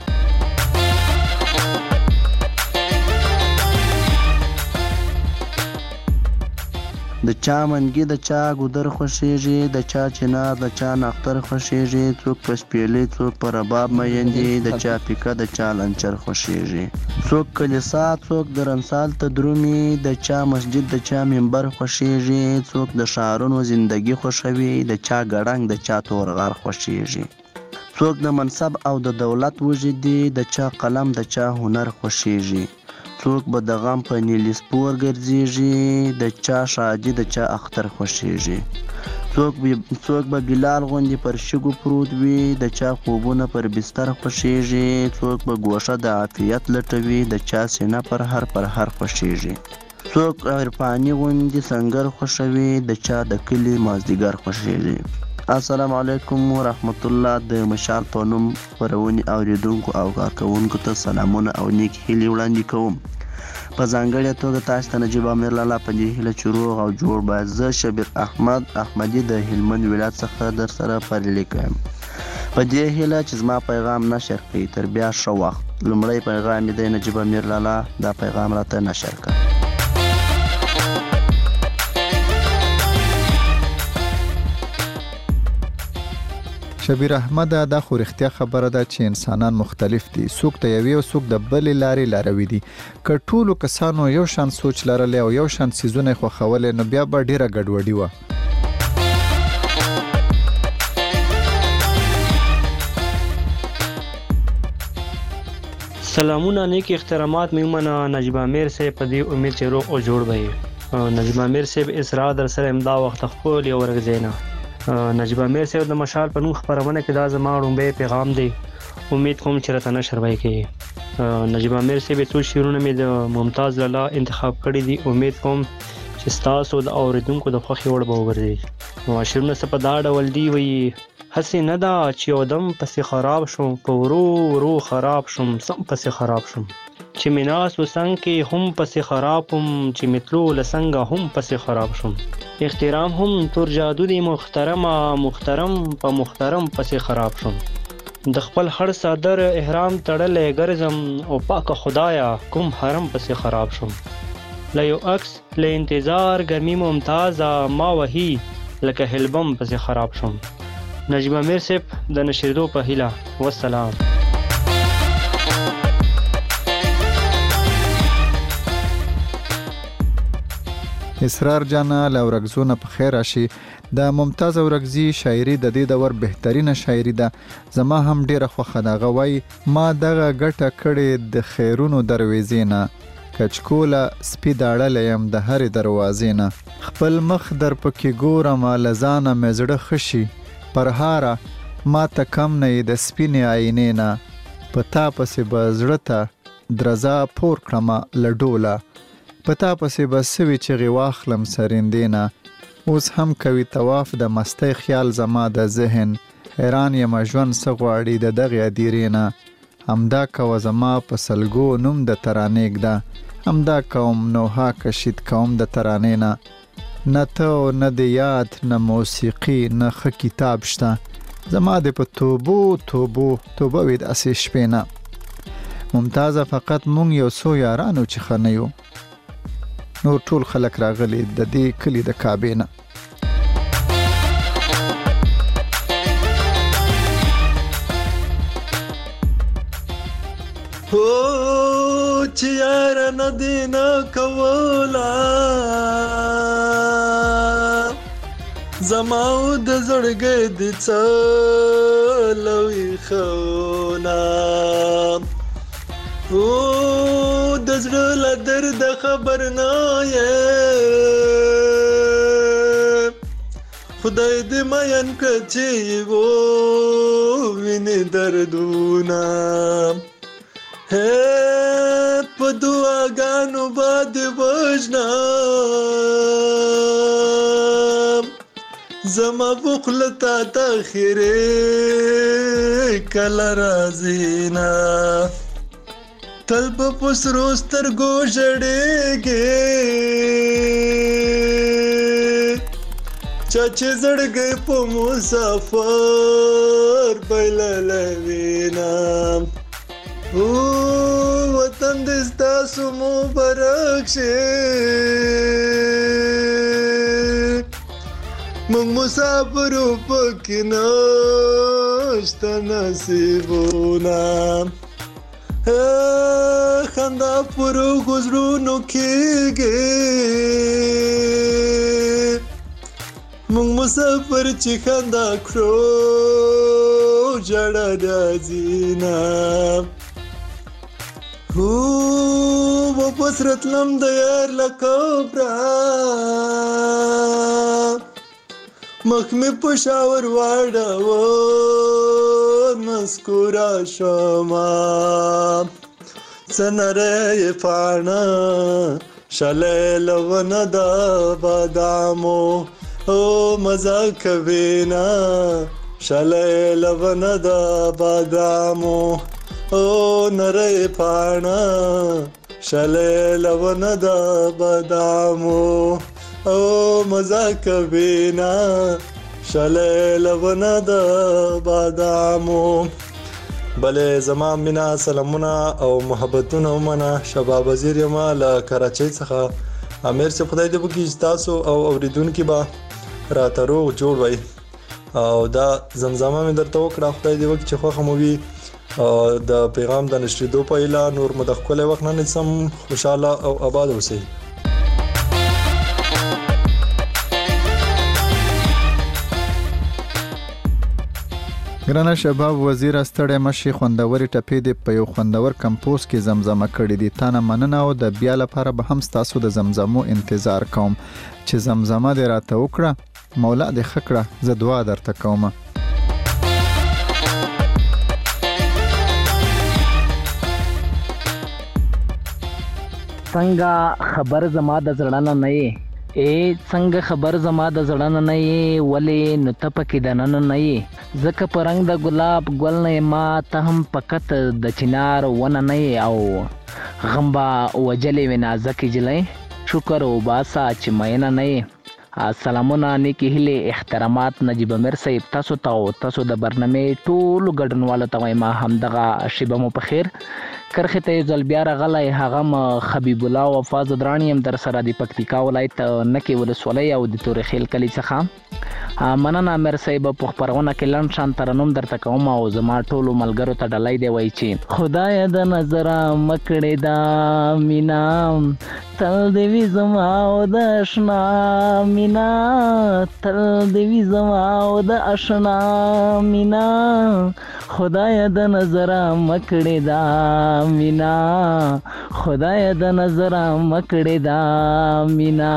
د چا منګي د چا ګودر خوشیږي، د چا چنار د چا نختر خوشیږي، څوک په سپېلې څوک په رباب مېندي، د چا پیکه د چا لنچر خوشیږي، څوک کلیسا څوک درنسال ته درومي، د چا مسجد د چا منبر خوشیږي، څوک د ښارونو زندگی خوشوي، د چا ګړنګ د چا تورغار خوشیږي، څوک د منصب او د دولت وجدي، د چا قلم د چا هنر خوشیږي، څوک به د غم په نیلی سپور ګرځېږي، د چا شادي د چا اختر خوښېږي، څوک څوک به بلال غوندې پر شګو پروت وي، د چا خوبونه پر بستر خوښېږي، څوک به ګوښه د عافیت لټوي، د چا سینه پر هر پر هر خوښېږي، څوک عرفاني غوندې سنګر خوښوي، د چا د کلي مازدیګر خوښېږي. السلام علیکم ورحمت الله. د مشال په نوم خپرونې اوریدونکو او کارکوونکو ته سلامونه او نیک هیلې وړاندې کوم. په ځانګړې توګه تاسو ته نجیب امیر لالا په دې هیله چې روغ او جوړ باید. زه شبیر احمد احمدي د هلمند ولایت څخه در سره پیل کوم په دې هیله چې زما پیغام نشر کړئ. تر بیا ښه وخت. لومړی پیغام دی نجیب امیر لالا، دا پیغام راته نشر کړه. شبیر احمد دا خو رښتیا خبره ده چې انسانان مختلف دي، څوک د یوې او څوک د بلې لارې لاروي دي. که ټولو کسانو یو شان سوچ لرلی او یو شان څیزونه خوښولی نو بیا به ډیره ګډوډي وه. سلامونه نیک احترامات میمنه نجیب امیر صاحب په دې امید چې روغ او جوړ به. نجیب امیر صاحب اسرا در سره امدا وخت خپل یو ورغزینا. نجیب امیر صاحب د مشال په نوم خبرونه کې دا زما لومړی پیغام دی. امید کوم چې راته نشر وای کوي. نجیب امیر صاحب څو شعرونه مې د ممتاز لالا انتخاب کړي دي. امید کوم چې تاسو د اوریدونکو د خوښې وړ به وګرځي. نو شعرونه څه په دا ډول دی وایي: هسې نه ده چې یو دم پسې خراب شوم، په ورو ورو خراب شوم، سم پسې خراب شوم، چې مې ناست و څنګ کې هم پسې خراب هم، چې مې تلو له څنګه هم پسې خراب شوم. احترام هم تور جادو دی محترمه، محترم په محترم پسې خراب شوم. د خپل خړ صدر احرام تړلی ګرځم او پاکه خدایا کوم حرم پسې خراب شوم. له یو عکس له انتظار ګرمي ممتازه ما وهي لکه هلبم پسې خراب شوم. نجیب امیر صاحب د نشریدو په هیله. والسلام. اسرار جانا لورګزونه په خیر راشي. د ممتاز اورګزی شاعري د دې دور بهترینه شاعري ده. زما هم ډیره خوښه ده. غوي ما دغه ګټه کړې د خیرونو دروازې نه، کچکوله سپی داړلی یم د هرې دروازې نه خپل مخ در پکې ګورم لزانه مې زړه ښه شي پرهاره ما ته کم نه یې د سپینې آینې نه په تا پسې به زړه ته درزا پور کړمه له ډوله په تا پسې به سوي چغې واخلم سرندې نه اوس هم کوي طواف د مستۍ خیال زما د ذهن حیران یم ژوند څه غواړي د دغې هدیرې نه همدا کوه زما په سلګو نوم د ترانې ږده همدا کوم نوحه کشید کوم د ترانې نه نه ته نه د یاد نه موسیقي نه ښه کتاب شته زما د په توبو توبو توبه وي داسې شپې نه ممتازه فقط مونږ یو څو یارانو چې ښه نه یو نور ټول خلک راغلي د دې کلي د کعبې نه هو چې یاره نه دې نه کوله زما او د زړګي دې څه لوی ښونه او د زړه له درده خبر نه یې خدای دې مین کړه چې ووینې دردونه په دعاګانو به دې وژنم زما په خوله تا ته خیرې کله راځي نه تل په پسرو سترګو ژړېږې چا چې زړګی په مسافر بایللی وینم او وطن دې ستاسو مبارک شي موږ مسافرو پکې نشته نصیبونه خندا پر غزرونو کېږي موږ مسافر چې خندا کړو ژړا راځي نه هو واپس راتلم د یار له قبره مخ مې په شاور واړوه مسکوره شومه څه نری پاڼه شلی له ونه د بادامو او مزه کوي نه شلی له ونه د بادامو او نری پاڼه شلی له ونه د بادامو او مزه کوي نه شلی له ونه د بادامو بلې زما مینا سلامونه او محبتونه ومنه شباب وزیر یم له کراچۍ څخه امیر صاحب خدای دې وکړي چې تاسو او اوریدونکي به راته روغ جوړ وئ او دا زمزمه مې درته وکړه خدای دې وکړي چې خوښه مو وي د پیغام د نشریدو په هیله نور مو د ښکلی وخت نه نیسم خوشحاله او آباد اوسئ ګرانه شباب وزیر ستړی مشي خوندوري ټپې دې په یو خوندور کمپوز کې زمزمه کړې دي تا نه مننه او د بیا لپاره به هم ستاسو د زمزمو انتظار کوم چې زمزمه دې راته وکړه مولا دې ښه کړه زه دعا درته کومه څنګه خبر زما د زړه نه نه یې ای څنګه خبر زما د زړه نه نه یې ولې نو ته پکې دننه نه یې ځکه په رنګ د ګلاب ګل نه ما ته هم پکت د چنار ونه نه یې او غم به وجلې وې نازکې جلۍ شکر وباسه چې مینه نه یې سلامونه نیکې هیلې احترامات نجیب امیر صاحب تاسو ته او تاسو د برنامې ټولو ګډونوالو ته وایم همدغه شیبه مو په خیر کرخې ته یې ځل بیا راغلی هغه م حبیب الله وفا زدران یم در سره د پکتیکا ولایت نکې ولسوالۍ او د تورخیل کلي څخه مننه امیر صاحب په خپرونه کې لنډ شان ترنم درته کوم او زما ټولو ملګرو ته ډالۍ دی وایي چې خدایه د نظره مکړې دا مینا تل دې وي زما او د اشنا مینا تل دې وي زما او د اشنا مینا خدای د نظر مکړې دا مینا خدای د نظر مکړې دا مینا.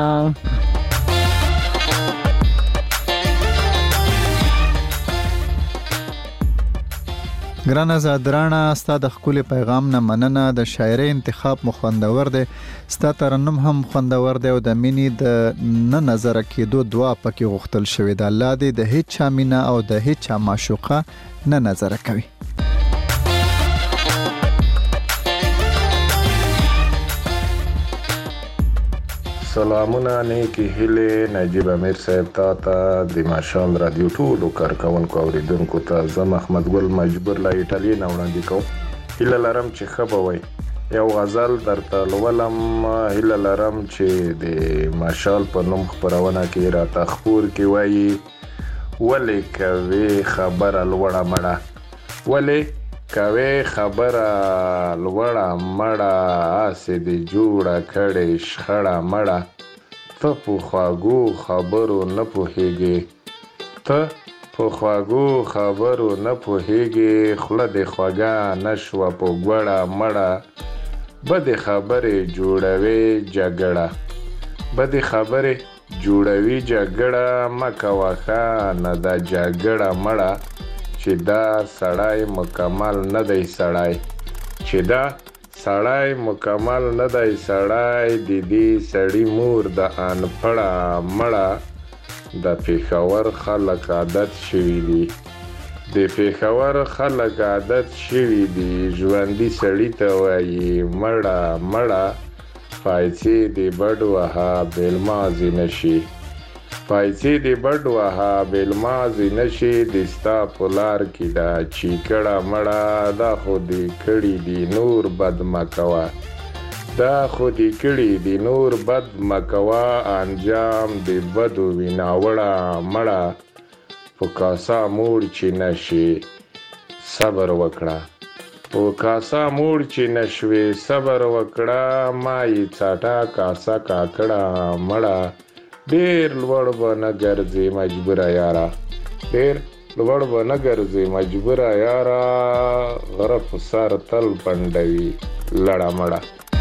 ګرانه زادرانه ستا د ښکلي پیغام نه مننه. د شاعرۍ انتخاب مو خوندور دی، ستا ترنم هم خوندور دی او د مینې د نه نظره کېدو دعا پکې غوښتل شوې ده. الله دې د هیڅ چا مینه او د هیڅ چا معشوقه نه نظره کوي. سلامونه نیکی هیلې نجیب امیر صاحب تا ته د ماشال رادیو ټولو کارکونکو اوریدونکو ته زه محمد ګل مجبور له ایټالیا نه وړاندې کوم. هیله لرم چې ښه به وئ. یو غزل درته لولم. هیله لرم چې د ماشال په نوم خپرونه کې راته خپور کې وایي ولې کوې خبره لوړه مړه ولې کوي خبره لوړه مړه آسې دې جوړه کړې شخړه مړه ته په خواږو خبرو نه پوهېږې ته په خواږو خبرو نه پوهېږې خوله دې خوږه نه شوه په ګوړه مړه بدې خبرې جوړوي جګړه بدې خبرې جوړوي جګړه مه کوه ښه نه ده جګړه مړه چې دا سړی مکمل نه دی سړی چې دا سړی مکمل نه دی سړی د دې سړي مور د انپړه مړه د پېښور خلک عادت شوي دي د پېښور خلک عادت شوي دي ژوندي سړي ته وایي مړه مړه پایڅې د بډ وهه بېلمازې نشي پایڅې د بډ وهه بېلمازې نشي د ستا په لار کې دا چیکړه مړه دا خو دې کړي دي نور بد مه کوه دا خو دې کړي دي نور بد مه کوه انجام د بدو وي ناوړه مړه په کاسه موړ چې نشي صبر وکړه په کاسه موړ چې نشوې صبر وکړه ما یې څاټه کاسه کاکړه مړه ډېر لوړ به نه ګرځې مجبوره یاره ډېر لوړ به نه ګرځې مجبوره یاره غره په سر تل پنډوي لړه مړه.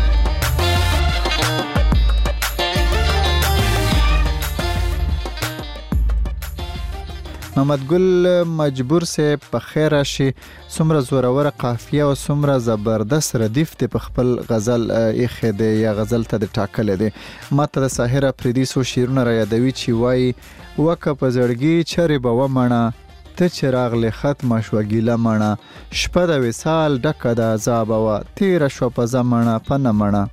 محمد ګل مجبور صاحب په خیر راشي. څومره زوروره قافیه او څومره زبردست ردیف دی په خپل غزل ایښی دی یا غزل ته د ټاکلی دی. ما ته د ساحر افریدي څو شعرونه را یادوي چې وایي وکه په زړګي چرې به ومڼه ته چې راغلې ختمه شوه ګیله مڼه شپه د وصال ډکه د عذابه وه تېره شوه په زه مڼه په نه مڼه.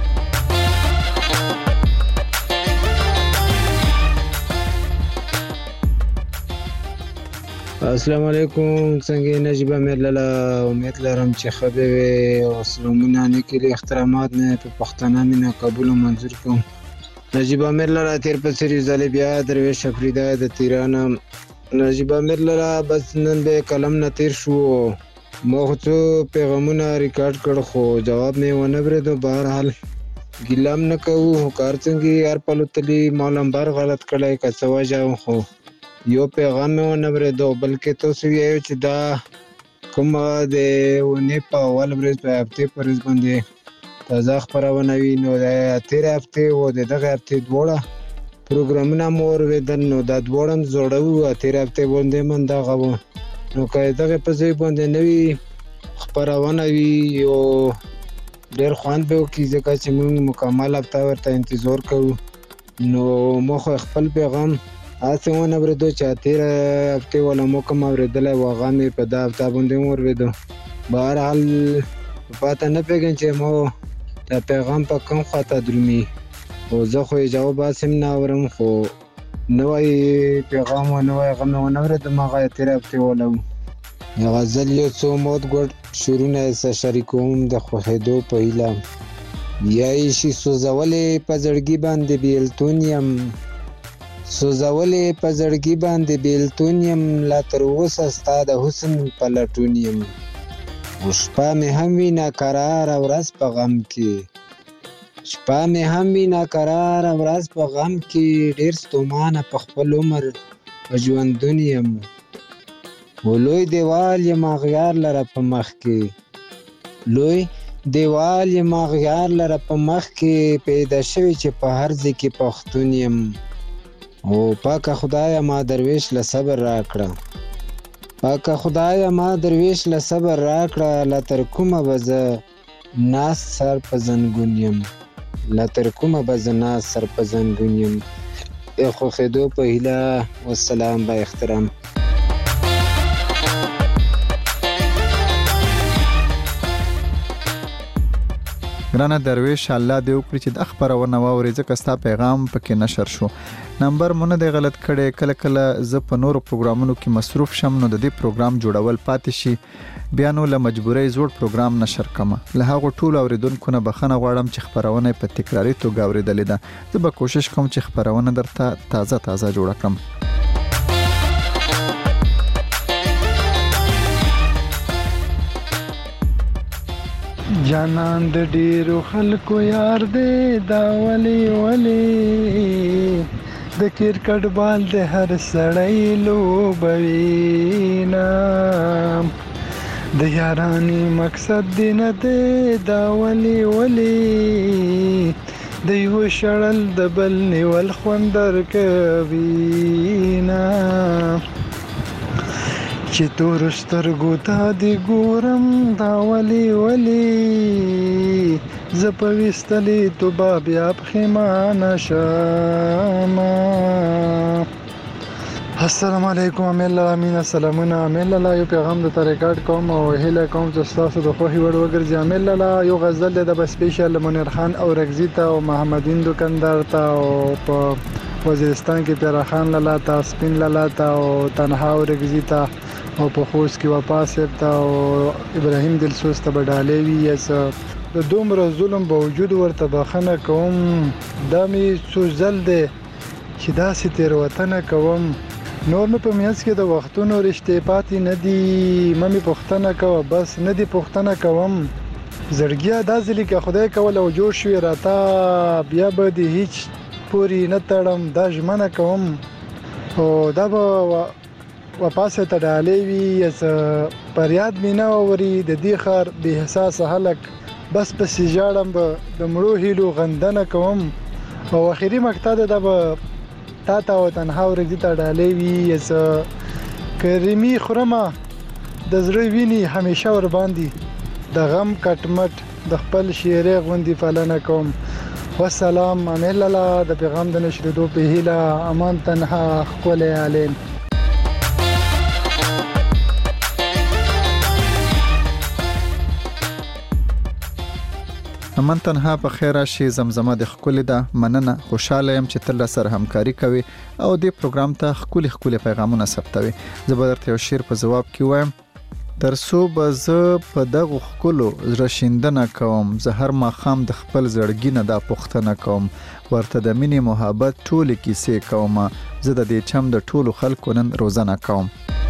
السلام علیکم. څنګه نجیب امیر لاله امید لرم چې ښه به وي او سلامونه نیکلي احترامات مې په پښتانه مینه قبول او منظور کوم. نجیب امیر لاله تیر په سری ځلې بیا درویش افریده د تیرانه نجیب امیر لاله بس نن به قلم نه تیر شو ما خو څو پیغامونه ریکارډ کړ خو جواب مې ونه بریدو. بهرحال ګیلام نه کوو کار څنګه یار پلوتلی مالمبر غلط کړی که څه وجه خو یو پیغام مې ونه بریدو بلکې تاسو ویایو چې دا کومه د اونۍ په اول ورځ په هفتې په ورځ باندې تازه خپرونه وي نو د تېرې هفتې او د دغه هفتې دواړه پروګرامونه مو اورېدل نو دا دواړه هم زوړه وو. تېرې هفتې باندې هم دغه وو نو که دغې په ځای باندې نوي خپرونه وي او ډېر خوند به وکړي ځکه چې موږ مکمل هفته ورته انتظار کوو نو ما خو خپل پیغام هسې ونه اورېدو چې تېره هفتې والا مو کوم اورېدلی و هغه مې په دا هفته باندې هم اورېدو. بهرحال پاته نه پوهېږم چې ما دا پیغام په کوم خواته درومي خو زه خو یې جواب هسې هم نه اورم خو نوی پیغام و نوی هغه مې ونه اورېدم هغه یې تېره هفتې والا و. د غزل یو څو مات ګوډ شعرونه یې سره شریکوم د خوښېدو په هیله. یا یې شي سوځولې په زړګي باندې بېلتون یم سوځولې په زړګي باندې بېلتون یم لا تر اوسه ستا د حسن په لټون یم شپه مې هم وي ناقراره ورځ په غم کې شپه مې هم وي ناقراره ورځ په غم کې ډېر ستومانه په خپل عمر په ژوندون یم ولوی دیوال یم اغیار لره په مخ کې لوی دیوال یم اغیار لره په مخ کې پیدا شوی چې په هر ځای کې پښتون یم او پاکه خدایه ما درویش له صبر راکړه پاکه خدایه ما درویش له صبر راکړه لا تر کومه به زه ناست سر په زنګون یم لا تر کومه به زه ناست سر په زنګون یم د خوښېدو په هیله والسلام با احترام ګرانه درویش الله دې وکړي چې د خبرونه واوري ځکه ستا پیغام پکې نشر شو نمبر مونږ د غلط کړي کله کله ز په نورو پروګرامونو کې مصروف شم نو د دې پروګرام جوړول پاتې شي بیا نو له مجبورۍ زوړ پروګرام نشر کما له هغه ټول اوریدونکو نه بخښنه غواړم چې خبرونه په تکراری توګه اوریدلې ده زه به کوشش کوم چې خبرونه درته تازه تازه جوړ کړم جانان د ډیرو خلکو یار دی دا ولی ولی د کرکټ بال د هر سړی لوبوي نه د یارانی مقصد دی نه دی دا ولی ولی د یو شړل د بل نیول خوندر کوي نه چې تور سترګو ته دی ګورم دا ولی ولی زه په وستلی تو با بیا پښیمانه شم السلام علیکم امیل امین السلامونه امیل الله یو پیغام د ریکارډ کوم او هله کوم چې تاسو د خوښي وړ وګرځي امیل الله یو غزل د سپیشل منیر خان او رغزی ته او محمدین دکاندار ته او په وزیرستان کې پیرا خان لاله تا سپین لاله تا او تنها او رغزی ته او په خوست کې واپس ته او ابراهیم دلسوز ته بدالې وی اس د دومره ظلم باوجود ورته بخنه کوم د می څو زل ده چې داسې تیر وطن کوم نور مې په میاس کې د وختونو رشته پاتې ندي مې پښتنه کوه بس ندي پښتنه کوم زړګیا دازلی کې خدای کول او جوړ شوی راته بیا به د هیڅ پوری نه تړم دا ژمنه کوم او دا به واپس ته ډالې وی اس پر یاد مینا اوري د دې خار به احساس هلک بس پس جاړم د مړو هیلو غندنه کوم او اخیری مقطع ده به تا تا او تنها ورګی ته ډالې وی اس کریمی خرمه د زړه ویني همیشه ور باندې د غم کټمټ د خپل شیرې غوندي فلنه کوم والسلام امیل الله د پیغام د نشریدو په هیله امان تنها خپل عالم من تنها په خیر شي زمزمه د خپل ده مننه خوشاله يم چې تل سره همکاري کوي او د پروګرام ته خپل خپل پیغامونه ثبتوي زبردست یو شیر په جواب کې وایم درسو به زه په دغه خپلو زړشیندنه کوم زه هر ما خام د خپل زړګي نه دا پوښتنه کوم ورته د مینې محبت ټول کیسې کوم زه د دې چم د ټولو خلکو نن روزانه کوم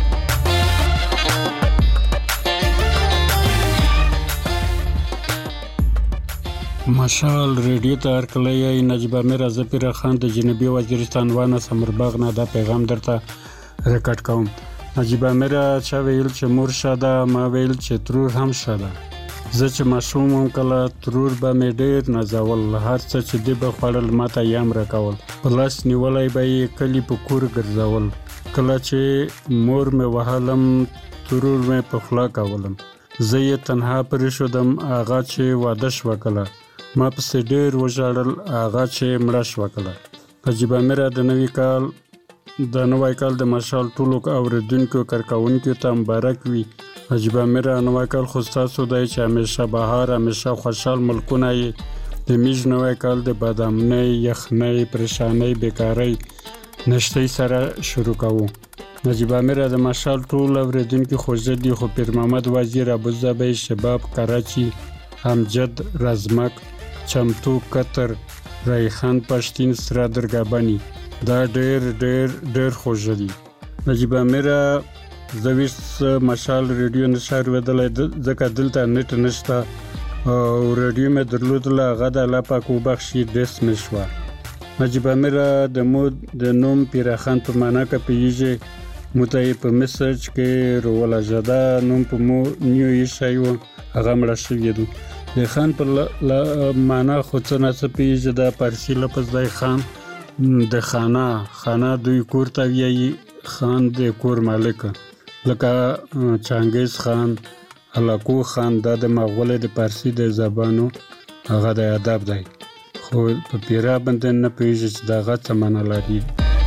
مشال ریډیو ته ارکلې نجیبه میر زپیر خان د جنوبي وزیرستان وانه سمرباغ نه دا پیغام درته ریکارډ کوم نجیبه میر چا ویل چې مور شاده ما ویل چې ترور هم شاده زه چې ماشوم هم کله ترور به مې ډېر نازول هر څه چې دی به خوړل ماته یام راکول پلاس نیولای به یې کلی په کور ګرځول کله چې مور مې وهلم ترور مې په خلا کولم زه یې تنها پرې شودم هغه چې واده شوه کله ما پسې ډېر وژاړل هغه چې مړه شوه کله نجیبه میر د نوي کال د نوی کال د مشال ټولو اوریدونکو کارکونکو ته مبارک وي نجیبه میر نوی کال خو ستاسو دی چې همیشه بهار همیشه خوشحال ملکونه یې د میژ نوی کال د بادامنۍ یخنۍ پریشانۍ بیکارۍ نشتۍ سره شروع کوو نجیبه میر د مشال ټول اوریدونکو خوږه دي خو پیر محمد وزیر ابوظبي شباب کراچي امجد رزمک چمتو قطر ریحان پښتين سره درګابني دا ډېر ډېر ډېر خوږه دي نجیبه میر زویس مشال ریډیو نشر ودلې ځکه دلته نت نشته او ریډیو مې درلودله غدا لا پاک وبخشي دس مشوا نجیبه میر د مود د نوم پیرخان په معنا کې پیږي متای په میسج کې رولا جدا نوم په مو نیو یشایو هغه مړ شوی دی د خان پر معنا خو څه نه څه پیژه د پارسی لفظ د خان د خانه خانه دوی کور ته ویي خان د کور مالک لکه چنګیز خان هلاکو خان د مغول د پارسی د زبانو هغه د ادب دی خو په پیرا باندې نه پیژه چې دا غته معنا لري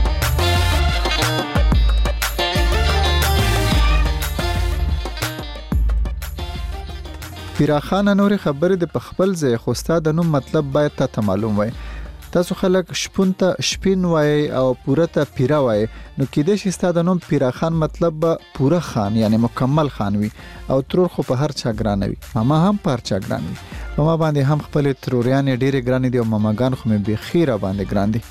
پیراخان نور خبرې د خپل ځای خو ستاد نو مطلب باید ته معلوم وای تاسو خلک شپون ته شپین وای او پوره ته پیرا وای نو کېدې چې ستاد نو پیراخان مطلب پوره خان یعنی مکمل خان وي او ترور خو په هر چا ګران وي ماما هم پر چا ګران وي ماما باندې هم خپل تروریان ډېر ګران دي او ماماګان خو مې به خیره باندې ګران دي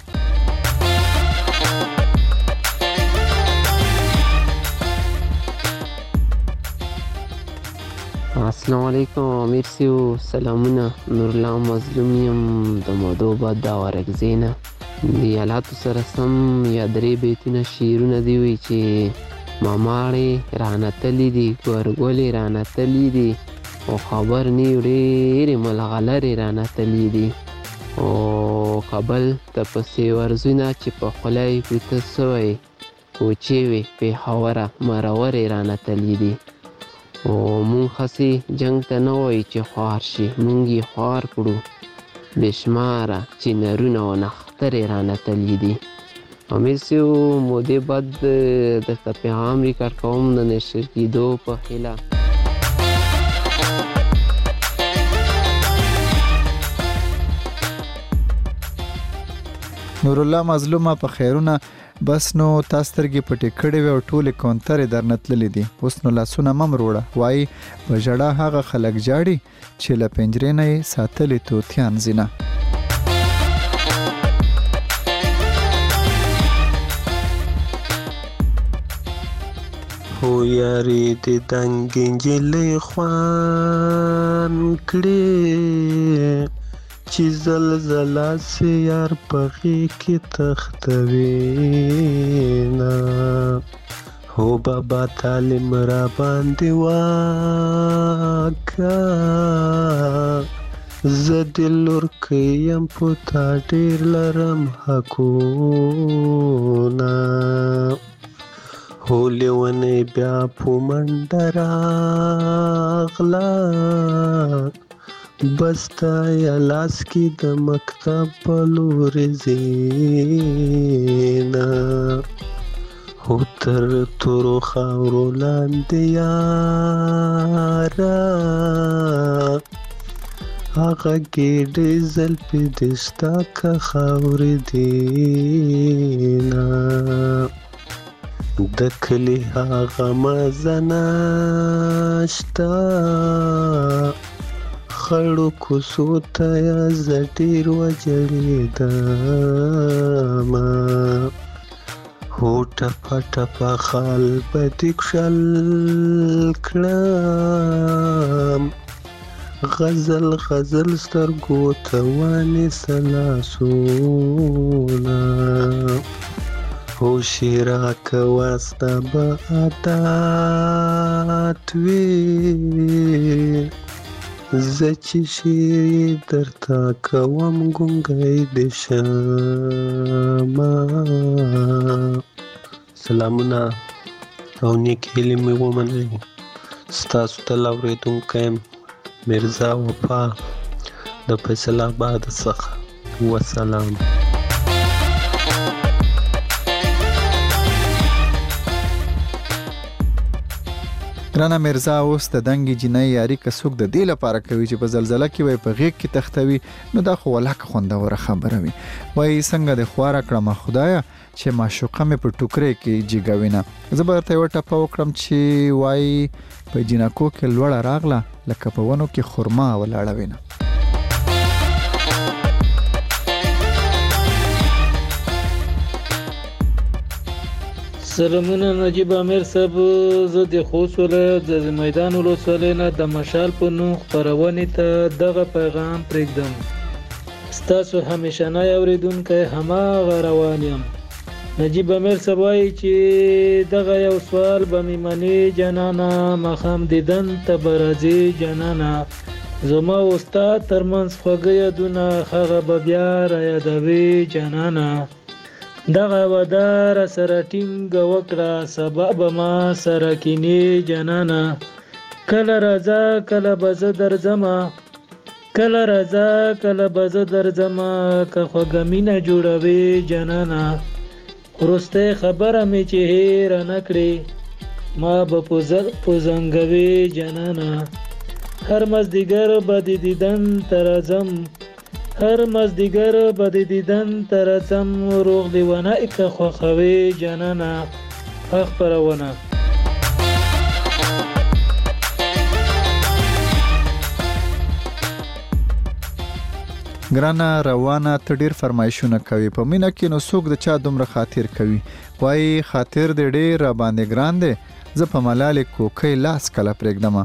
السلام علیکم امیر سیو سلامونه نور الله مظلوم یم د موضوع بعد دا ورګزینه دی حالاتو سره سم یا درې بیتونه شعرونه دی وی چې ماماړې رانتلی دي ګورګولې رانتلی دي او خبر نی ډېرې ملغلرې رانتلی دي او کابل ته پسې ورځونه چې په خوله یې پریته سوی کوچې وې پېښوره مرورې رانتلی دي او مونږ خسي جنگ ته نه وای چې خوار شي مونږ یې خوار کړو بشماره چې نرونه او نخترې رانتلی دي امیر سیو مودې بعد درته پیغام ریکارډ کوم د نشر کېدو په هیله نور الله مظلومه په خیرونه بس نو تاسو ترګي پټې کړې و او ټوله کونتر درنتللې دي اوس نو لاسونه ممروړه وای په جړه هغه خلک جاړي چې له پنجرې نه ساتلې توتیان زینه هو یاري د دنګ انجلې خوان کړې چې زلزلہ سے یار پغی کی تختوینا هو بابا تعلیم را باندې واکا زدلور کیم پتا ډیر لرم حقونا هو لیونه بیا پومندراغلا بستا یا لاس کی د مکتب پلور زینا هو تر تورو خاورو لاندې یارا هغه ګېډې زل په دشتا که خاورې دینا د کلي هغه مزه نشته خړو کوڅو ته یا زټیر وجړېدمه هو ټپه ټپه خال به دې کښل کړم غزل غزل سترګو ته وانیسه لاسونه هو شیرا کوه ستا به عادت وي زه چې شعر درته کوم ګونګی دې شمه سلامونه او نیک هیلې مې ومنئ ستاسو تل اورېدونکی یم مرزا وفا د فیصل آباد څخه وسلام ګرانه مرزا اوس د دنګي جنۍ یاري کڅوک د دې لپاره کوي چې په زلزلہ کې وي په غیږ کې تختوي نو دا خو ولاک خوندوره خبره وي وای څنګه د خواره کړم خدایا چې معشوقه مې په ټوکرې کې جګوینه زبرته وټه په وکړم چې وای په جنکو کې لوړه راغله لکه په ونو کې خرما ولاړه وینه سلامونه نجیب امیر صاحب زه د خوست ولایت د میدان ولسوالۍ نه د مشال په نوم خپرونې ته دغه پیغام پرېږدم ستاسو همیشنی اورېدونکی هماغه روان یم نجیب امیر صاحب وایي چې دغه یو سوال به مې منې جانانه ماښام دیدن ته به راځې جانانه زما او ستا ترمنځ خوږه یادونه هغه به بیا رایادوې جانانه دغه وعده راسره ټینګه وکړه سبا به ما سره کینې جانانه کله راځه کله به زه درځمه کله راځه کله به زه درځمه که خوږه مینه جوړوې جانانه وروستی خبره مې چې هېره نه کړې ما به په زنګوې جانانه هر مازدیګر به د دیدن ته راځم هر مازدیګر به د دیدن ته راځم روغ لیونی که خوښوې جانانه ښه خپرونه ګرانه روانه ته ډیر فرمایشونه کوي په مینه کې نو څوک د چا دومره خاطر کوي وایي خاطر دې ډیر را باندې ګران دی زه په ملالې کوکۍ لاس کله پرېږدمه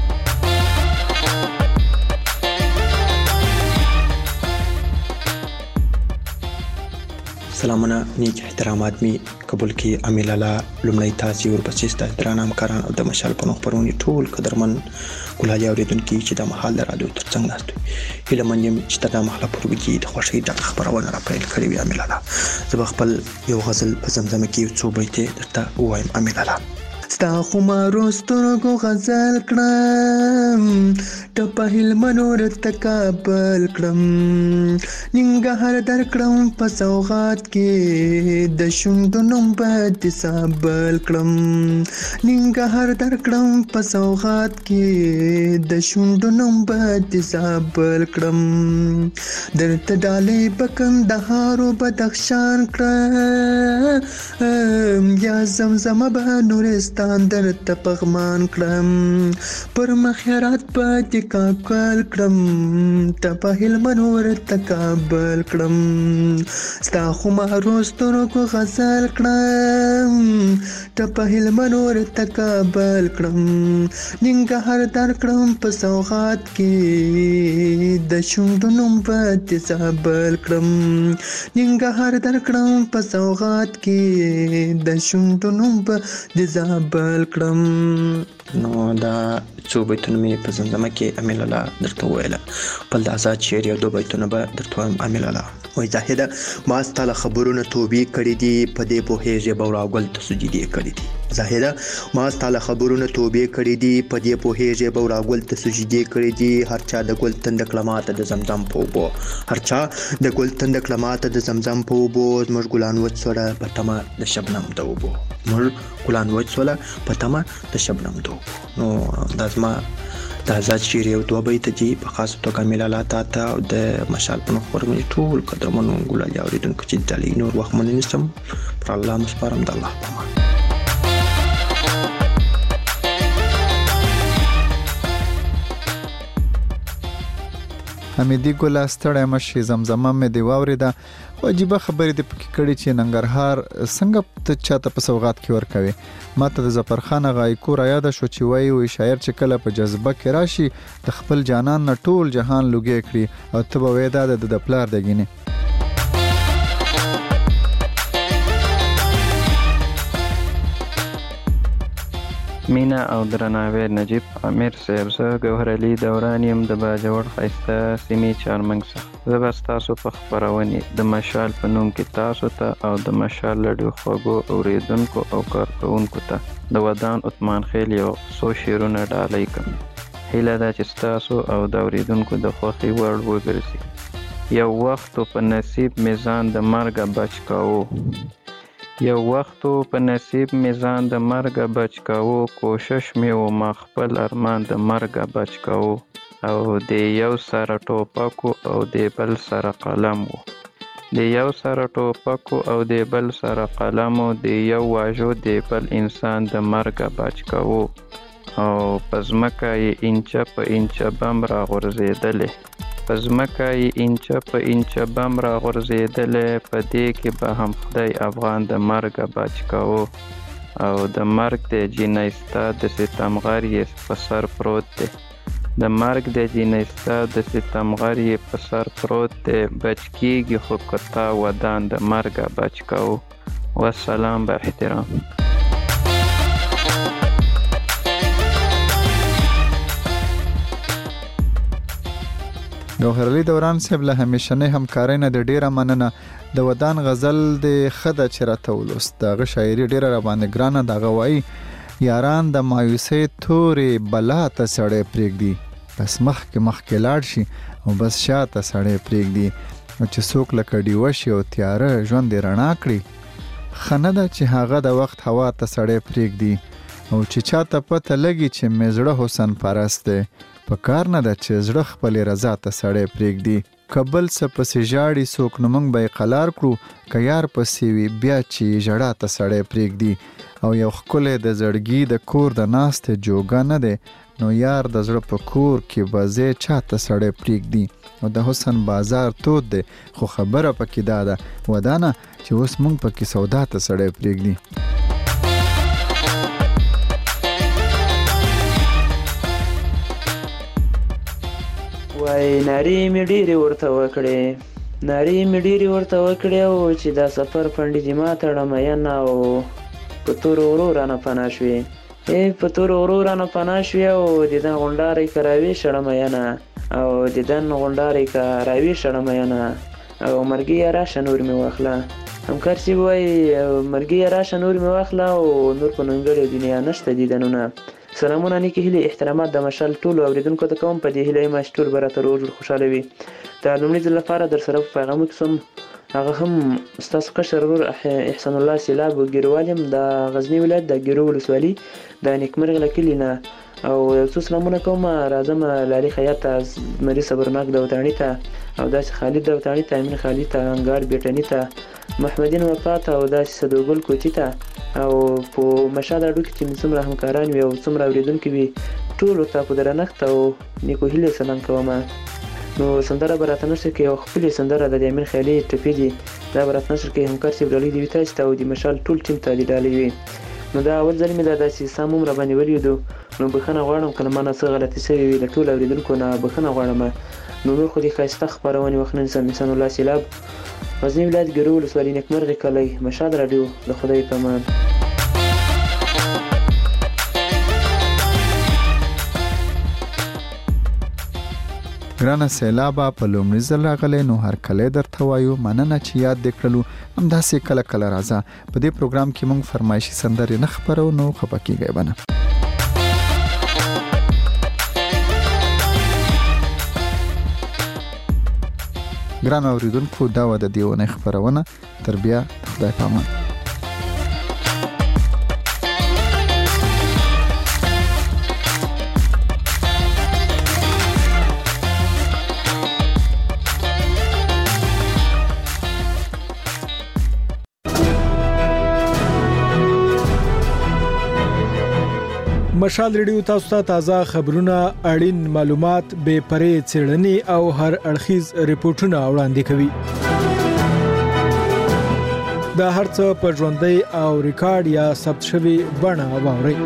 سلامونه نیک احترامات می قبول کی امیل الله لمړی تاسو ورپسې ستاسو درانه همکاران او د مشال په خبرونې ټول قدرمن ګلالي اوریدونکو چې د محل رادیو ترڅنګ ناست وي هیله من یم چې د محله پروګرام د خوشي د خبرونه را پیل کړی وي امیل الله زه خپل یو غزل په زمزمه کې څو بیت درته وایم امیل الله ستا خو ما روسترګو غزل کړم ټپه هلمنو رته کابل کړم ننګهار در کړم په سوغات کې د شوندو نوم به سابل کړم ننګهار در کړم په سوغات کې د شوندو نوم به سابل کړم درته ډالې بکندهارو بدخشان کړم یا زمزمه به نورستان در ته پغمان کړم پر مخیرات پاتې کاکل کړم ته په هلمنو ورته کابل کړم ستا خو مهرو سترګو غزل کړم ته په هلمنو ورته کابل کړم ننګهار در کړم په سوغات کې د شوندو نوم به سابل کړم ننګهار در کړم په سوغات کې د شوندو نوم به بل کړم نو دا څو بیتونه مې په زمزمه کې امیل الله درته وویله بل د آزاد شعر یو دو بیتونه به درته وایم امیل الله وایي زاهده ما ستا له خبرونه توبې کړي دي په دې پوهېږې به وړاګل ته سجدې کړي دي زاهده ما ستا له خبرونه توبې کړي دي په دې پوهېږې به وړاګل ته سجدې کړي دي هر چا د ګل تنده کړه ماته د زمزم په اوبو هر چا د ګل تنده کړه ماته د زمزم په اوبو زموږ ګلان وچوله په تمه د شبنم د اوبو موږ ګلان وچوله په تمه د شبنم د اوبو نو دا زما د آزاد شعر یو دوه بیته دي په خاصه توګه امیل الله تا ته او د مشال په خبرونه ټول قدرمنو ګلالي اوریدونکو چې د لې نور وخت مونږ نشم پر الله مسپارم د الله په امان حمیدی ګل ستړی مشي زمزمه مې دی واوریده خو عجیبه خبرې دې پکې کړې چې ننګرهار څنګه ته چاته په سوغات کې ورکوي ماته د ظفرخان غایکو را یاده شو چې وایي وایي شاعر چې کله په جذبه کې راشي د خپل جانان نه ټول جهان لوګی کړي او ته به وایې دا د پلار د ګینې مینا او درناوی نجیب امیر صاحب زه ګوهر علي دوران یم د باجوړ ښایسته سیمې چارمنګ څخه زه به ستاسو په خپرونې د مشال په نوم کې تاسو ته او د مشال له ډېرو خوږو اورېدونکو او کارکوونکو ته د ودان عثمان خیل یو څو شعرونه ډالۍ کړم هیله ده چې ستاسو او د اورېدونکو د خوښې وړ وګرځي یو وخت په نصیب میزان د مرګه بچ کاوه یو وختو په نصیب میزان د مرګه بچ کاوه کوشش مې و ما خپل ارمان د مرګه بچ کاوه او د یو سره ټوپکو او د بل سره قلم و د یو سره ټوپکو او د بل سره قلم و د یو واژو د بل انسان د مرګه بچ کاوه او په ځمکه یې انچه په انچه بم راغورځېدلې په ځمکه یې انچه په انچه بم راغورځېدلی په دې کې به هم خدای افغان د مرګه بچ کاوه او د مرګ د جینۍ ستا د ستمغر یې په سر پروت دی د مرګ د جینۍ ستا د ستمغر یې په سر پروت دی بچ کېږي خو که تا ودان د مرګه بچ کاوه والسلام با احترام. ګوهر علي دوران صاحب له همیشنۍ همکارۍ نه د ډیره مننه. د ودان غزل د خده چې راته ولوست دغه شاعري ډیره را باندې ګرانه. دغه وایي یاران د مایوسۍ تورې بلا ته سړی پرېږدي، بس مخکې مخکې لاړ شي او بس شاته سړی پرېږدي. او چې څوک لکه ډیوه شي او تیاره ژوند یې رڼا کړي، ښه نه ده چې هغه د وخت هوا ته سړی پرېږدي. او چې چاته پته لګي چې مې زړه حسن پرست دی، په کار نه ده چې زړه خپلې رضا ته سړی پرېږدي. که بل څه پسې ژاړي څوک نو موږ به یې قلار کړو، که یار پسې وي بیا چې ژړا ته سړی پرېږدي. او یو ښکلی د زړګي د کور د ناستې جوګه نه دی، نو یار د زړه په کور کې به ځای چاته سړی پرېږدي. او د حسن بازار تود دی، خو خبره پکې دا ده ودانه چې اوس موږ پکې سودا ته سړی پرېږدي. وای نارې مې ډېرې ورته وکړې، نارې مې ډېرې ورته وکړې او چې دا سفر پنډې دې ما تړه مینه او په تورو غرو رانه پناه شوې. ای په تورو غرو رانه پناه شوې او دیدن غونډارې که راویښړه مینه او دیدن غونډارې که راویښړه مینه او مرګیه راشه نور مې واخله. همکار صاحب وایي مرګیه راشه نور مې واخله او نور په ننګړې دنیا نشته دیدنونه. سلامونه، نیکې هیلې، احترامات د مشال ټولو اورېدونکو ته کوم. په دې هیله یم چې ټول به راته روغ جوړ خوشحاله وي. د لومړي ځل لپاره در سره په پیغامو کې سم، هغه هم ستاسو کشر ورور احسان الله سیلاب ګیروال یم د غزني ولایت د ګیرو ولسوالي د نیکمرغ له کلي نه. او یو څو سلامونه کوم. راځم لالي خیاط ته، زمري صبرناک دوتاڼي ته، او داسې خالد دوتاڼي ته، امین خالد ته، انګار بیټني ته، محمدین وفا ته، او داسې صدوګل کوچي ته، او په مشال اډو کې چې څومره همکاران وي او څومره اورېدونکي وي ټولو ته په درنښت او نیکو هیلې سلام کوم. نو سندره به راته نشر کړي، او خپلې سندره د امین خیالي ټپې دي، دا به راته نشر کړي. همکار صاحب ډالۍ دې وي تاسو ته او د مشال ټول ټیم ته دې ډالۍ وي. نو دا اول ځل مې دا داسې سم هم راباندې ولیدو، نو بښنه غواړم که له ما نه څه غلطي سوې وي، له ټولو اورېدونکو نه بښنه غواړم. نو نور خو دې ښایسته خپرونې وخت نن سم احسان الله سیلاب، غزني ولایت ګیرو ولسوالي نیکمرغې کلی، مشال راډیو، د خدای په امان. ګرانه سیلابه په لومړي ځل راغلی، نو هر کلی درته وایو مننه چې یاد دې کړلو. همداسې کله کله راځه په دې پروګرام کې موږ فرمایشي سندرې نه خپرو، نو خفه کیږئ به نه. ګرانو اوریدونکو دا وه د دې اونۍ خپرونه. تر بیا د خدای په امان. مشال ریډیو تاسو ته تازه خبرونه، اړین معلومات، بې پرې څېړنې او هر اړخیز ریپورتونه وړاندې کوي. دا هر څه په ژوندۍ او ریکارډ یا ثبت شوي بڼه واورئ.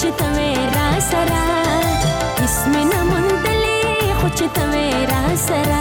سره